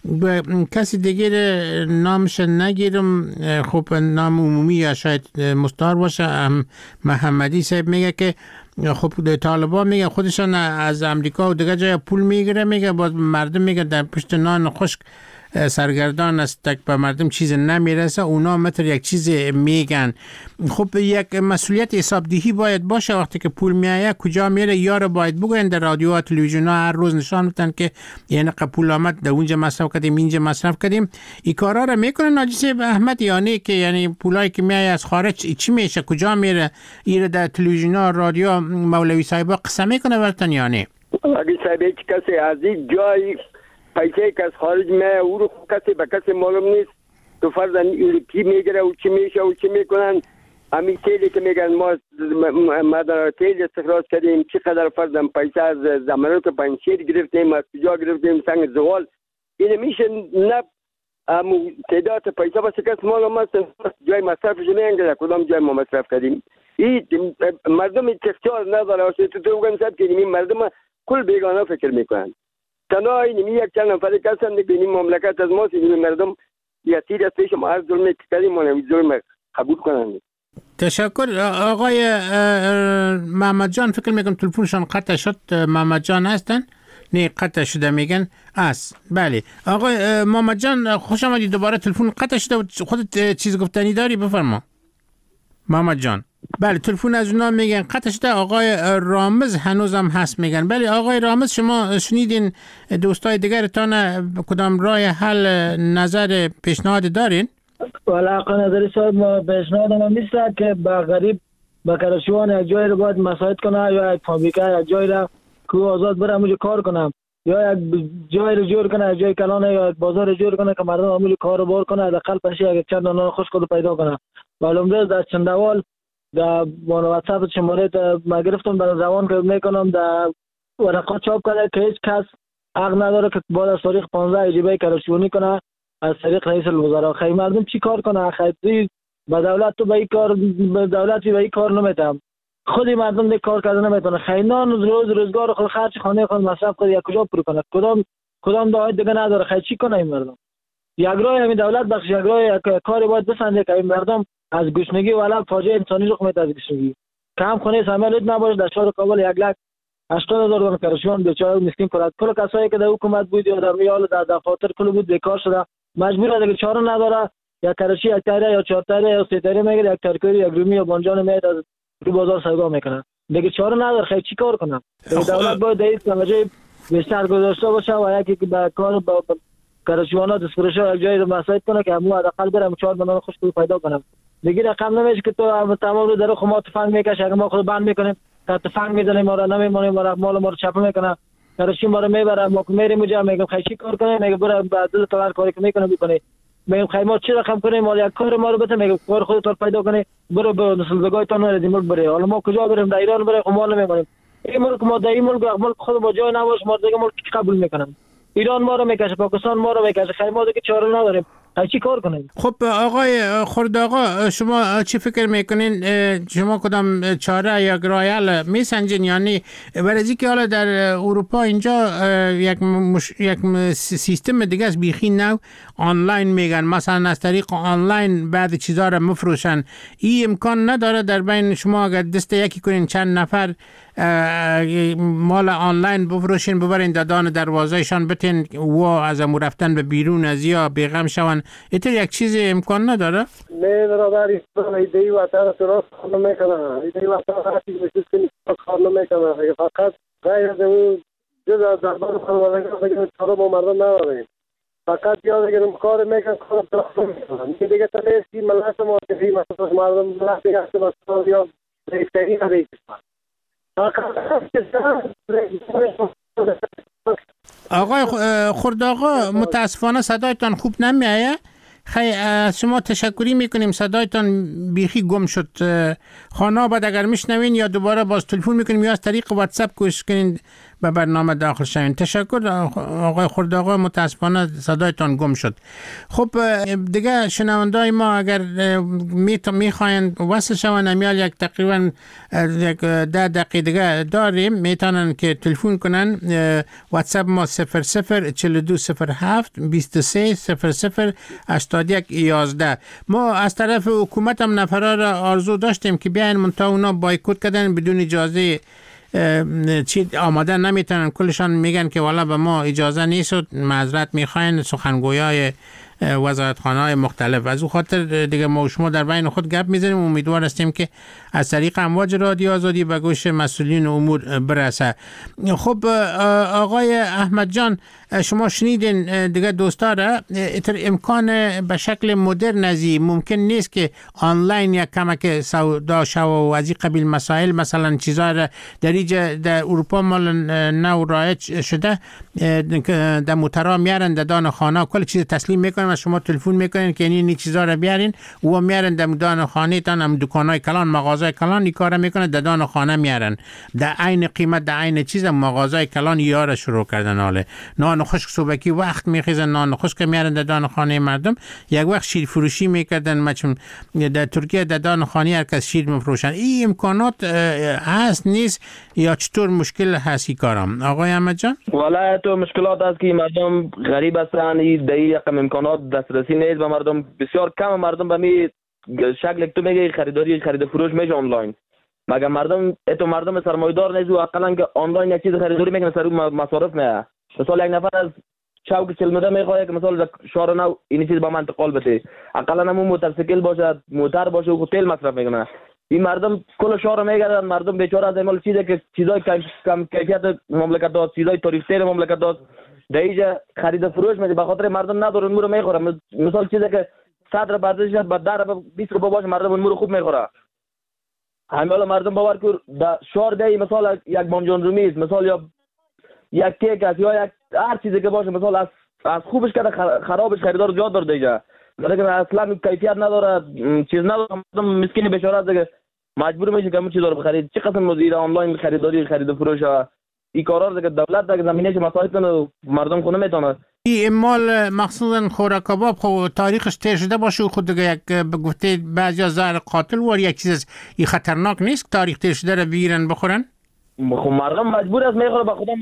کسی دیگر نامش نگیرم، خب نام عمومی یا شاید مستعار باشه، محمدی صاحب میگه که خب طالبان میگه خودشان از امریکا و دیگه جای پول میگیره، میگه باز مردم میگه در پشت نان خشک سرگردان است، تک به مردم چیز نمیرسه، اونا مثل یک چیز میگن. خب یک مسئولیت حسابدهی باید باشه وقتی که پول میایه کجا میره، یار باید بگوین در رادیو و تلویزیون هر روز نشان میدن که یعنی پول آمد در اونجا مصرف کردیم اینجا مصرف کردیم. این کارا رو میکنن ناجی صاحب احمد، یعنی که یعنی پولایی که میایه از خارج چی میشه، کجا میره؟ این در تلویزیون ها رادیو مولوی صاحب قصه میکنه براتون یعنی اگه صاحب کسی از این جای پیسه که از خارج میایه او رو کسی به کسی معلوم نیست. تو فرضاً کی میگیره و چی میشه و چی میکنن. همین تیلی که میگن ما در تیل استخراج کردیم چقدر فرضاً پیسه از زمانه که پنشیر گرفتیم، از کجا گرفتیم، سنگ زغال، این میشه نه تعداد پیسه بس کس معلوم است. جای مصرفش میگن کدام جای ما مصرف کردیم. این مردم اختیار نداره. تو بگن صاحب که این مردم کل بیگانه فکر میکنن. تنها این یک چند نفر کسند که این مملکت از ماست، این مردم یتیر است پیش ما هر ظلمی که کردیم ما ظلم قبول کنند. تشکر. آقای محمد جان فکر میکنم تلفنشان قطع شد. محمد جان هستن؟ نه قطع شده میگن است. بله آقای محمد جان خوش آمدید. دوباره تلفن قطع شده. خودت چیز گفتنی داری بفرما محمد جان. بله تلفن از اونا میگن قطع شده. آقای رامز هنوزم هست میگن. بله آقای رامز شما شنیدین دوستای دیگرتان کدام راه حل نظر پیشنهاد دارین؟ والا آقا نظری صاحب، ما پیشنهاد ما میشه که با غریب با کرشوان یک جای رو باید مساعد کنه، یا یک فابریکه یک جای را که آزاد بره همونجا کار کنم، یا یک جای رو جور کنه، یک جای کلانه یا یک بازار رو جور کنه که مردم همونجا کار رو بار کنه، حداقل پنشه یک چند نان خوش خود پیدا کنه. ولی امروز در چندوال در واتساپ شماره ما گرفتم در زبان که میکنم در ورقات چاپ کرده که هیچ کس حق نداره که بعد از تاریخ 15 جیبه کرشوانی کنه از طریق رئیس الوزراء. خیلی مردم چی کار کنه؟ خیلی با دولت تو به این کار، دولتی به این کار نمیتونم، خودی مردم دیگه کار کردن نمیتونه. خیلی روزگار خود خرج خانه خود مصرف کنه، یا کجا پر کنه؟ کدام داعی دیگه نداره. خیلی چی کنه این مردم؟ یک راه همین دولت بخش، یک راه کاری باید بسنجه که این مردم از گشنگی ولا فاجعه انسانی رخ میده. از گشنگی کم خونه سامان نباشه. در شهر کابل 1,80,000 دانه کرشوان بیچاره مسکین کرد. کل کسایی که در حکومت بود یا در میال در دفاتر کل بود بیکار شده، مجبور دیگه چاره نداره. یا کرشی یک تایره یا 4 تایره یا 3 تایره میگیره، یک ترکوری یک رومی یا بانجان میاد از رو بازار سودا میکنه. دیگه چاره نداره. خیلی چی کار کنم؟ دولت باید این توجه بیشتر گذاشته باشه و یکی که به کار با کرشوانات اسپرشا یک جایی رو مساعد کنه که همون حداقل برم 4 دانه خوش پیدا کنم. دیگه رقم نمیشه که تو تمام رو در خما تفنگ میکشه، اگه ما خود بند میکنیم تا تفنگ میزنیم ما را نمیمونیم، مال ما رو چپه میکنه، کرشی ما رو میبره، ما میریم اونجا میگم خیلی چی کار کنیم؟ میگه برو بعد تلار کاری که میکنه بکنی. میگم خیلی ما چی رقم کنیم؟ مال یک کار ما رو بده، میگه کار خودت رو پیدا کنی، برو به نسل‌زگایتون نرید ملک بره. حالا ما کجا بریم؟ در ایران بریم، ما نمیمونیم. این ملک ما در این ملک خود با جای نباش، ما دیگه ملک قبول میکنم. ایران ما رو میکشه، پاکستان ما رو میکشه، خیلی ما دیگه چاره نداریم. چی کار کنیم؟ خب آقای خرد آقا، شما چی فکر میکنین؟ شما کدام چاره یا رایل میسنجین؟ یعنی برای که حالا در اروپا اینجا یک سیستم دیگه است بیخی نو، آنلاین میگن، مثلا از طریق آنلاین بعد چیزا رو مفروشن. این امکان نداره در بین شما اگر دست یکی کنین چند نفر مال آنلاین بفروشین، ببرین دادان دروازهشان بتین و از امو رفتن به بیرون از یا بیغم شون؟ ایتر یک چیز امکان نداره؟ نه برادر، ایدهی وطن سراست کار نمیکنه. ایدهی وطن هرچی بسیستی کار نمیکنه. فقط غیر از اون جز از دربار خانوادگی بگیم چاره با مردم نداریم. فقط یاد بگیرم کار میکن، کار درست نمیکنه. دیگه تا نیستی ملت موافقی مثلا مردم ملت دیگه هستی مثلا یا ریفتگی ندهیست. آقای خرد آقا، متاسفانه صدایتان خوب نمیایه. خیلی شما تشکری میکنیم، صدایتان بیخی گم شد. خانه بعد اگر میشنوین یا دوباره باز تلفن میکنیم یا از طریق واتساپ کوشش کنین به برنامه داخل شوین. تشکر آقای خرد آقا، متاسفانه صدایتان گم شد. خب دیگه شنوندای ما اگر میخواین وصل شون، امیال یک تقریبا 10 دقیقه دیگه داریم، میتونن که تلفن کنن. واتساپ ما 004207 23008111. ما از طرف حکومت هم نفرا را آرزو داشتیم که بیاین، منتها اونا بایکوت کردن، بدون اجازه چی آماده نمیتونن. کلشان میگن که والا به ما اجازه نیست و معذرت میخواین، سخنگویای وزارتخانه‌های مختلف. از او خاطر دیگه ما و شما در بین خود گپ میزنیم. امیدوار هستیم که از طریق امواج رادیو آزادی به گوش مسئولین امور برسه. خب آقای احمد جان، شما شنیدین دیگه دوستاره، امکان به شکل مدرن ازی ممکن نیست که آنلاین یک کمک سودا شو و از این قبیل مسائل، مثلا چیزا را در اروپا مال نو رایج شده در موترا میارن دادان خانه کل چیز تسلیم میکنن و شما تلفن میکنین که این چیزا را بیارین و میارن در دادان خانه تان. هم دکانای کلان، مغازای کلان این کارا میکنن، دادان خانه میارن در عین قیمت، در عین چیز. مغازای کلان یاره شروع کردن حاله نان خشک صبحی وقت میخیزن، نان خشک میارن دادان خانه مردم. یک وقت شیر فروشی میکردن، مثلا در ترکیه دادان خانه هر کس شیر میفروشن. این امکانات هست نیست یا چطور مشکل هستی کارم آقای احمد جان؟ والا تو مشکلات هست که مردم غریب هستن، این یکم امکانات دسترسی نیست به مردم. بسیار کم مردم به می شکل تو میگه خرید فروش میشه آنلاین، مگر مردم سرمایه‌دار نیست و اقلا که آنلاین یک چیز خریداری میکنه سر مصارف میه. مثلا یک نفر از چوک چلمده میخواد که مثلا شهر نو این چیز به من انتقال بده، اقلا همون موتورسیکل باشه، موتور باشه و تیل مصرف میکنه. این مردم کل شهر میگردن، مردم بیچاره از این چیزی که چیزای کم کیفیت مملکت داد، چیزای تاریخی مملکت داد، دیگه خرید فروش میده، به خاطر مردم ندارن مورو میخورن. مثلا چیزی که صدر برداشت شد با 10 20 روپیه باشه مردم اون رو خوب میخوره. همین حالا مردم باور کن در شهر دی مثلا یک بانجان رومی است، مثلا یا یک کیک است یا یک هر چیزی که باشه مثلا از خوبش کرده خرابش خریدار زیاد داره دیگه، لیکن اصلا کیفیت نداره، چیز نداره، مردم مسکین بیچاره است دیگه مجبور میشه که همون چیزا رو بخرید. چه قسم مدیر آنلاین خریداری خرید و فروش این کارا دیگه دولت دیگه زمینه‌اش مساعد کنه مردم خونه میتونه. این مال مخصوصا خوراک کباب خب تاریخش تیر شده باشه خود دیگه یک گفته بعضیا زهر قاتل و یک چیز این خطرناک نیست تاریخ تیر شده رو بگیرن بخورن. خب مردم مجبور است میخوره به خدا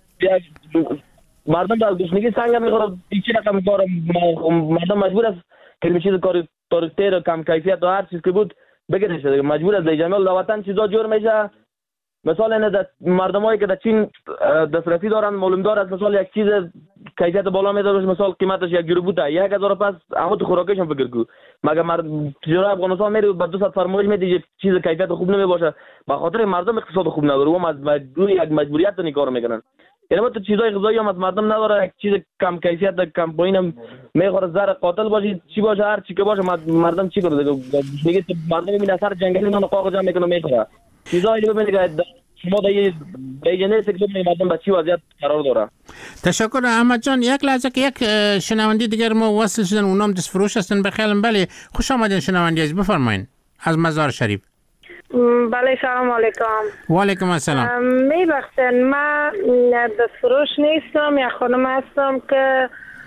مردم در گشنگی سنگ میخوره چی رقم کار مردم مجبور است که چیز کار تاریخ تیر کم کیفیت و هر چیز که بود بگیرش دیگه مجبور است دیگه جمعیت وطن چیزا جور میشه. مثلا این مردمایی که در چین دسترسی دارن معلوم داره مثلا یک چیز کیفیت بالا میداره مثلا قیمتش 1 یورو بوده 1000 پس اما تو خوراکش هم فکر کو مگر تجارت افغانستان میره با 200 فرمایش میده چیز کیفیت خوب نمیباشه به خاطر مردم اقتصاد خوب نداره و مجبوری یک مجبوریت این کارو میکنن. یعنی تو چیزای غذایی هم از مردم نداره یک چیز کم کیفیت کم پایین میخوره زهر قاتل باشه چی باشه هر چی که باشه مردم چی کنه دیگه میگه مردم میبینه اثر جنگلی نون قاق جمع میکنه میخوره چیزایی رو ببینید شما در جنس که ببینید مردم به چی وضعیت قرار داره. تشکر احمد جان. یک لحظه که یک شنونده دیگر ما وصل شدن اونام دست فروش هستن بخیرم. بله خوش آمدین شنونده عزیز بفرمایید از مزار شریف. بله سلام علیکم. و علیکم السلام. میبخشن من دست فروش نیستم یا خانم هستم که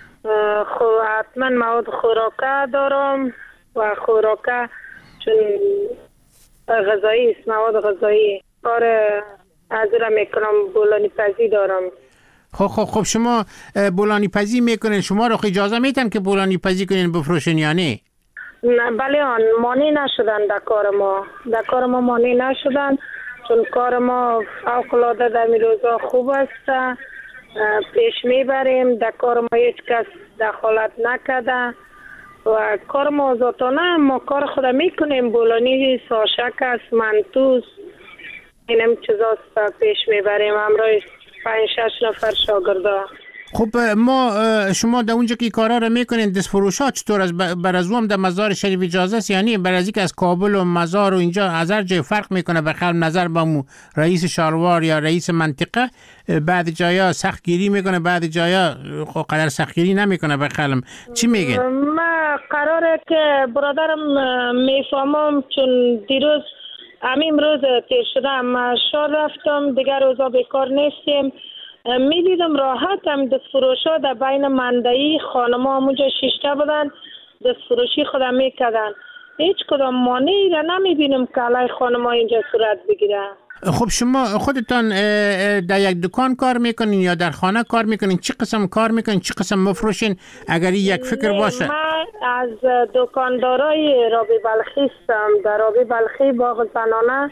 حتما مواد خوراکه دارم و خوراکه چون غذایی است مواد غذایی کار از را میکنم بولانی پزی دارم. خب شما بولانی پزی میکنین شما رو اجازه میتن که بولانی پزی کنین بفروشین یا نه؟ نه بله مانع نشدن در کار ما مانع نشدن چون کار ما فوق العاده در این روزا خوب است پیش میبریم در کار ما هیچ کس دخالت نکرده و کار ما آزادانه ما کار خود میکنیم بولانی ساشک است منتوس اینم چیزاست پیش میبریم همراه 5-6 نفر شاگردا. خب شما در اونجا که کارا رو میکنین دست فروشا چطور از برازوم در مزار شریف اجازه است یعنی برای که از کابل و مزار و اینجا از هر جای فرق میکنه به خلم نظر با رئیس شهروار یا رئیس منطقه بعد جایا سختگیری میکنه بعد جایا قدر سختگیری نمیکنه به خلم چی میگین؟ ما قراره که برادرم میفهمم چون دیروز همین روز تیر شدم شهر رفتم دیگر روزا بیکار نیستیم میدیدم راحت هم دست فروشا در بین مندهی خانما همونجا شیشته بودن دست فروشی خودم میکردن هیچ کدام مانعی را نمیبینم که علیه خانما اینجا صورت بگیره. خب شما خودتان در یک دکان کار میکنین یا در خانه کار میکنین چی قسم کار میکنین چی قسم مفروشین اگر یک فکر باشه؟ من از دکاندارای رابی بلخی هستم در رابی بلخی باغ زنانه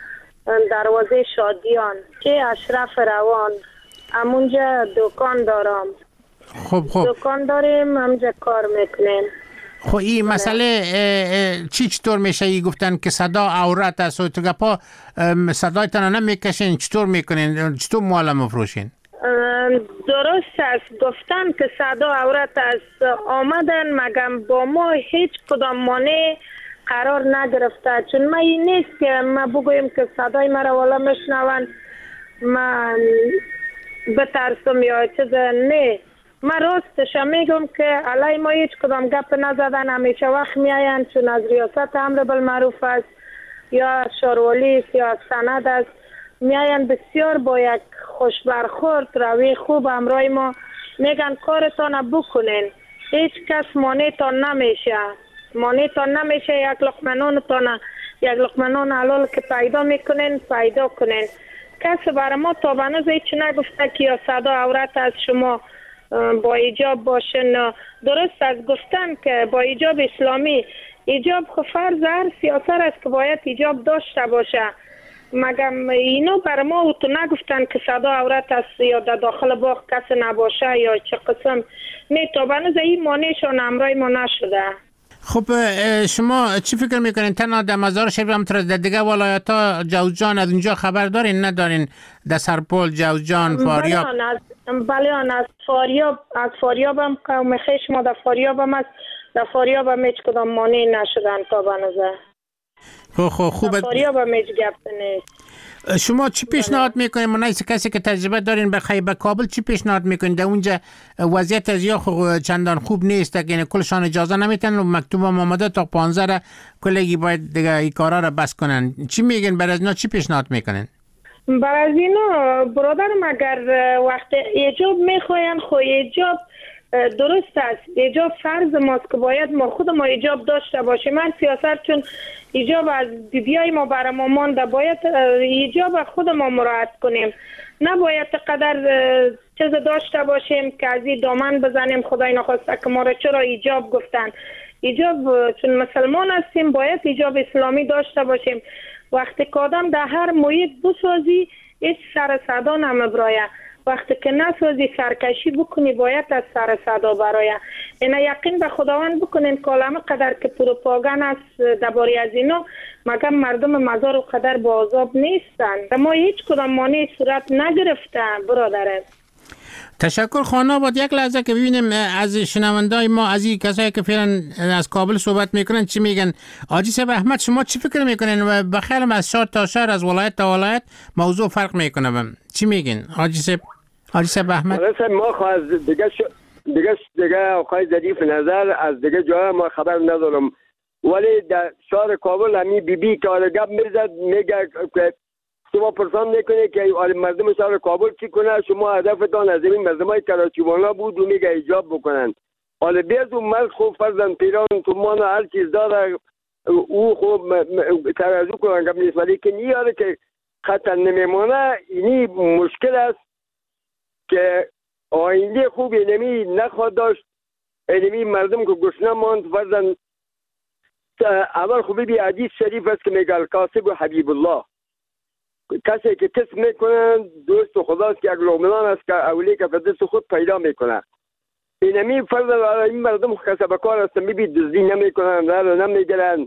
دروازه شادیان که اشرف روان همونجا دکان دارم. خب دکان داریم همونجا کار میکنیم. خب این مسئله چطور میشه ای گفتن که صدا عورت است و تو گپا صدایتان نمیکشین چطور میکنین چطور مال مفروشین؟ درست است گفتن که صدا عورت است آمدن مگم با ما هیچ کدام مانع قرار نگرفته چون ما این نیست که ما بگویم که صدای مرا والا مشنون من بترسم یا چیز نه من راستش میگم که علی ما هیچ کدام گپ نزدن همیشه وقت میاین چون از ریاست امر بالمعروف است یا شاروالی است یا سند است میاین بسیار با یک خوش برخورد روی خوب همراه ما میگن کارتان بکنین هیچ کس مانعتان نمیشه یک لقمه حلال که پیدا میکنین پیدا کنین کس برای ما تا بنز هیچ نگفته که یا صدا عورت از شما با ایجاب باشن درست از گفتن که با ایجاب اسلامی ایجاب خو فرض هر سیاست است که باید ایجاب داشته باشه مگم اینو برای ما او تو نگفتن که صدا عورت است یا در داخل باغ کس نباشه یا چه قسم نه تا بنز این مانعشان امرای ما نشده. خب شما چی فکر میکنین تنها در مزار شریف هم در دیگه ولایت‌ها جوزجان از اونجا خبر دارین ندارین در سرپل جوزجان فاریاب؟ بله از فاریاب هم قوم خیش ما در فاریاب هم است در فاریاب هم هیچ کدام مانع نشدن تا به نظر. خوبه. فاریاب هم هیچ گپ نیست. شما چی پیشنهاد میکنید؟ منایس کسی که تجربه دارین به کابل چی پیشنهاد میکنید؟ در اونجا وضعیت از یا چندان خوب نیست، یعنی کلشان اجازه نمیتن و مکتوب هم آمده تا 15 کلگی باید دیگه این کارا را بس کنن. چی میگن برای اینا؟ چی پیشنهاد میکنین؟ برای اینا برادرم اگر وقت ایجاب میخواین خو ایجاب درست است. ایجاب فرض ماست که باید ما خود ما ایجاب داشته باشیم. من سیاست چون ایجاب از بیبیای ما برای ما مانده، باید ایجاب خود ما مراعات کنیم. نباید قدر چیز داشته باشیم که از این دامن بزنیم خدای نخواسته که ما را چرا ایجاب گفتن. ایجاب چون مسلمان هستیم باید ایجاب اسلامی داشته باشیم. وقتی که آدم در هر محیط بسازی هیچ سر صدا نمیبرایه، وقتی که نسازی سرکشی بکنی باید از سر صدا برایه. اینا یقین به خداوند بکنین کلمه قدر که پروپاگان است درباره از اینا، مگر مردم مزار و قدر با عذاب نیستن. ما هیچ کدام مانع صورت نگرفته برادر. تشکر خانه بود. یک لحظه که ببینیم از شنوندای ما، از این کسایی که فعلا از کابل صحبت میکنن چی میگن. حاجی صاحب احمد شما چی فکر میکنین؟ و بخیرم از شهر تا شهر، از ولایت تا ولایت موضوع فرق میکنه. چی میگین حاجی صاحب احمد؟ ما خواهد دیگه آقای ظریف نظر از دیگه جای ما خبر ندارم، ولی در شهر کابل همی بی که آره گپ میزد میگه که شما پرسان میکنه که مردم شهر کابل چی کنه، شما هدفتان از این مردمای کراچیوانا بود و میگه ایجاب بکنن. حالا بیاد اون مرد خوب فرزن پیران تومان هر چیز داره او خوب ترازو کنن گپ نیست، ولی که نیاره که خطر نمیمانه. اینی مشکل است که آینده خوب اینمی نخواد داشت. اینمی مردم که گشنه ماند فرزن. اول خوبی بی حدیث شریف است که میگه الکاسب و حبیب الله، کسی که کسب میکنن دوست و خداست که یک لغمنان است که اولی که دست خود پیدا میکنه. اینمی فرزن این مردم کسب کار هستن، میبی دزدی نمیکنن، نه نمیگرن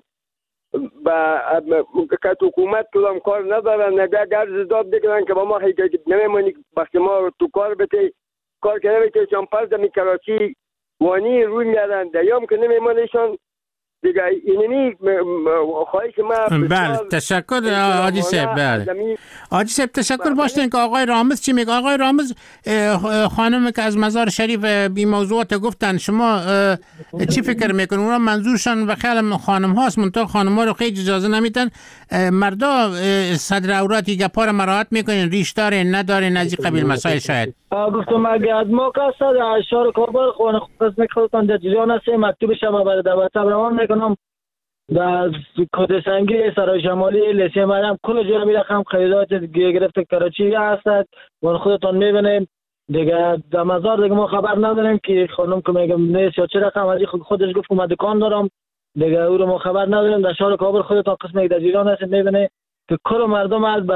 با که حکومت کدام کار ندارن، نگه گرز داد بکنن که با ما نمیمونی بخش ما رو تو کار بته کار که نمیشه چون پس دمی کراچی وانی روی میادن دیام که نمیمونیشان دیگه. اینمی خواهش ما. بله تشکر حاجی صاحب. بله حاجی صاحب تشکر. باشین که آقای رامز چی میگه؟ آقای رامز خانم که از مزار شریف بی موضوعات گفتن، شما چی فکر میکنن؟ اونا منظورشان و خیلی خانم هاست، منطقه خانم ها رو خیلی اجازه نمیدن. مردا صدر عورتی گپا رو مراعات میکنین؟ ریش داره نداره از این قبیل مسائل؟ شاید گفتم اگه از ما کسا در شهر کابل خونه قسم خودتان در جریان هست مکتوب شما برای دعوت روان میکنم. در کد سنگی سرای شمالی لیسی مریم کل جا میرخم خریدات گرفت کراچی هست و خودتان میبینیم دیگه. در مزار دیگه ما خبر نداریم که خانم که میگم نیست یا چه رقم از خودش گفت که من دکان دارم دیگه، او رو ما خبر نداریم. در شهر کابل خودتان قسم در جریان هست میبینه که کل مردم از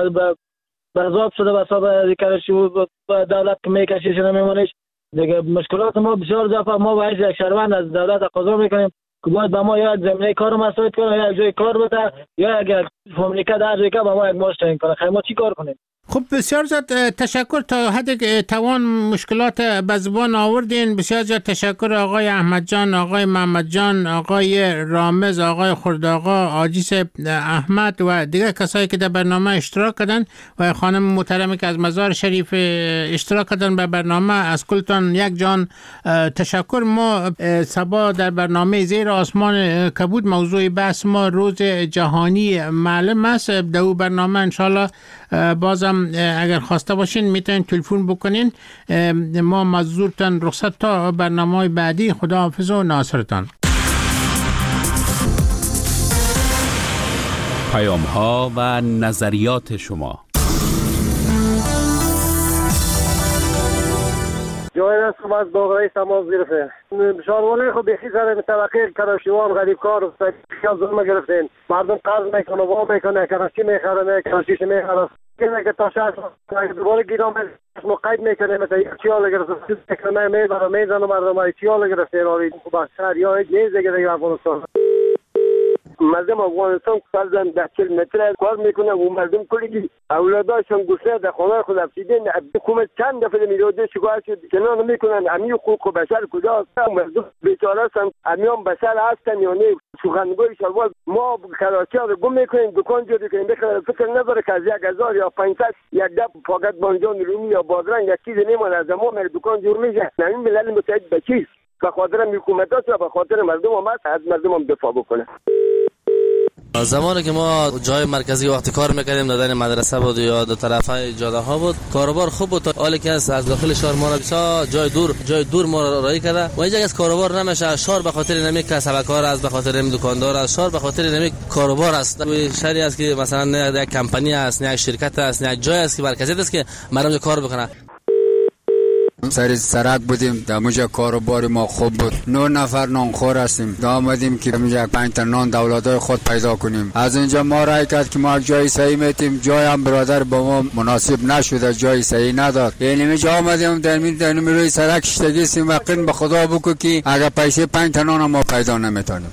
بذاب شده و حساب کراچی و دولت که میکشیش نمیمونیش دیگه. مشکلات ما بسیار دفعه ما باید یک شهروند از دولت تقاضا میکنیم که باید با ما یا یک زمینه کار مساعد کنه یا یک جای کار بده یا اگر فامیلیکا در جای که با ما یک ماش تعیین کنه. خیلی ما چی کار کنیم؟ خب بسیار زیاد تشکر. تا حد توان مشکلات به زبان آوردین. بسیار زیاد تشکر آقای احمد جان، آقای محمد جان، آقای رامز، آقای خردآقا، حاجی صاحب احمد و دیگر کسایی که در برنامه اشتراک کردن و خانم محترمی که از مزار شریف اشتراک کردن به برنامه. از کلتان یک جان تشکر. ما صبا در برنامه زیر آسمان کبود موضوع بحث ما روز جهانی معلم است. در اون برنامه انشالله بازم اگر خواسته باشین میتونین تلفن بکنین. ما مزورتان رخصت تا برنامه بعدی. خدا حافظ و ناصرتان. پیام ها و نظریات شما. جای است که از باقرای تماس گرفته شاروانه خود بخی سر طبقه کراشیوان غریب کار خیال ظلم گرفتین. مردم قرض میکنه وا میکنه کراچی میخره کراچیش میخره کنه که تا شهر دوباره گیرام اسمو قید میکنه مثلا یک چیال گرفته میکنه میبره میزنه مردم های چیال گرفته آوید خوب شهر یا یک نیز دیگه افغانستان. مردم افغانستان فرضاً در 40 متر کار میکنن و مردم کلی اولاداشون گسله در خانه خود افسیدن. حکومت چند دفعه میراده شکایت شد کنار میکنن. امی حقوق بشر کجاست؟ مردم بیچاره هستن. امیان بشر هستن یا نه؟ سخنگوی شلوار ما کراچی رو گم میکنیم، دکان جوری کنیم، بخیر فکر نداره که از 1000 یا 500 یک دب فقط بانجان رومی یا بادرنگ یک چیز نمیمونه از ما میره دکان جور میشه. نمی ملل متحد به چیست؟ به خاطر حکومتات و به خاطر مردم هم از مردم هم دفاع بکنه. زمانی که ما جای مرکزی وقتی کار میکردیم دادن مدرسه بود یا دو طرفه جاده ها بود، کاروبار خوب بود. حالی که از داخل شهر ما را جای دور ما را رای کرده و اینجا از کاروبار نمیشه. شهر به خاطر نمی کسبکار است، به خاطر نمی دکاندار است، شهر به خاطر نمی کاروبار است. شهری است که مثلا نه یک کمپانی است، نه یک شرکت است، نه یک جای است که مرکزی است که مردم کار بکنه. سر سرک بودیم، در موجه کاروبار ما خوب بود. 9 نفر نانخور هستیم. آمدیم که موجه 5 تا نان دولتای خود پیدا کنیم. از اونجا ما رای کرد که ما جای صحیح میتیم، جای هم برادر با ما مناسب نشده، جای صحیح نداد. یعنی میجا آمدیم در روی سرک شتگی سیم وقین به خدا بگو که اگر پیسه 5 تا نان ما پیدا نمیتونیم.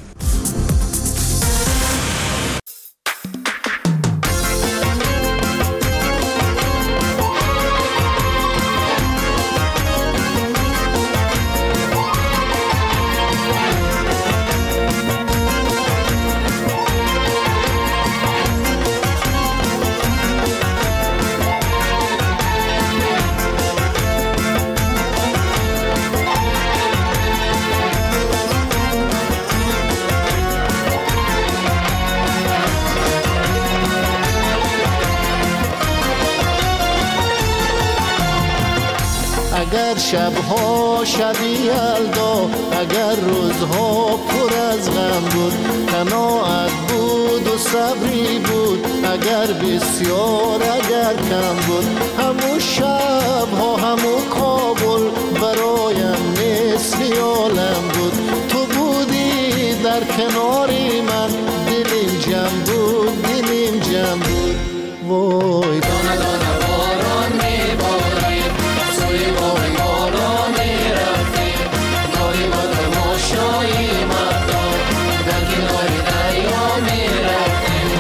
اگر شبها شبی یلدا، اگر روزها پر از غم بود، قناعت بود و صبری بود، اگر بسیار اگر کم بود، همون شبها همون کابل برایم مثل عالم بود. تو بودی در کناری من، دلیم جمع بود، دلیم جمع بود. وای دانه دانه باران میبارید، سوی باغ بالا میرفتیم، ناری با تماشایی مردم در کنار دریا میرفتیم.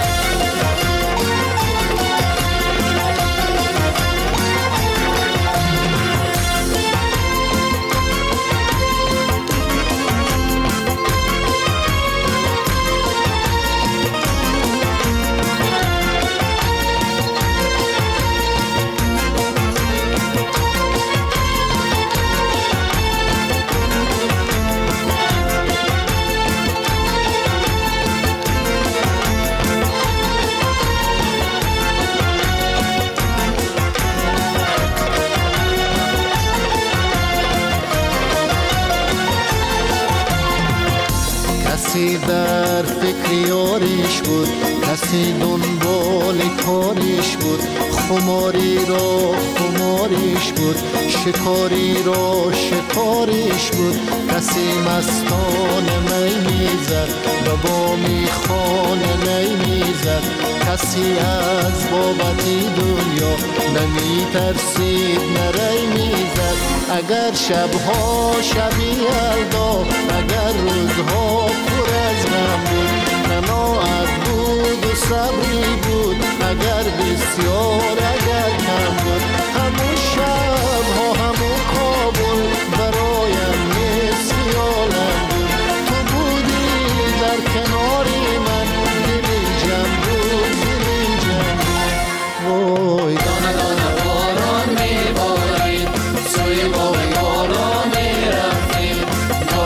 کسی در فکر یاریش بود، کسی دنبال کاریش بود، خماری را خماریش بود، شکاری را شکاریش بود. کسی مستان می میزد، به بامی خانه نی میزد، کسی از بابتی دنیا نمی ترسید نری میزد. اگر شبها شبی یلدا، اگر روزها پر از غم بود، قناعت بود و صبری بود، اگر بسیار اگر کم بود، همون شبها همون کابل برایم مثل عالم بود. تو بودی در کناری من، دلی جمع بود، دلی جمع بود. وای دانه دانه باران میبارید، سوی باغ بالا میرفتیم،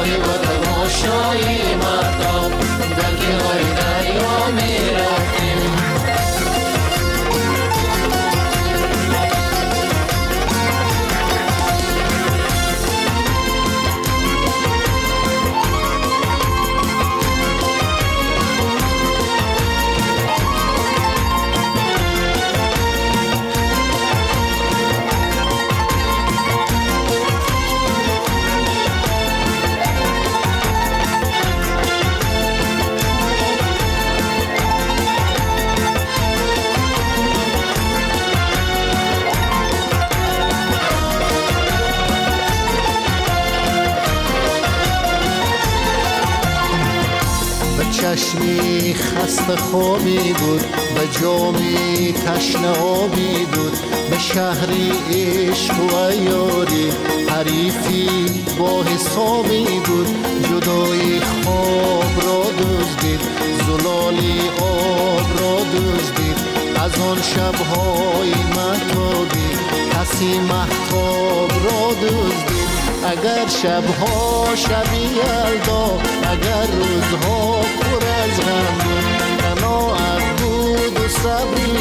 چشمی خسته خوابی بود، به جامی تشنه آبی بود، به شهری عشق و یاری حریفی با حسابی بود. جدای خواب را دزدید، زلالی آب را دزدید، از آن شبهای مهتابی کسی مهتاب را دزدید. اگر شبها شبی یلدا، اگر روزها پر از غم بود، قناعت بود و صبری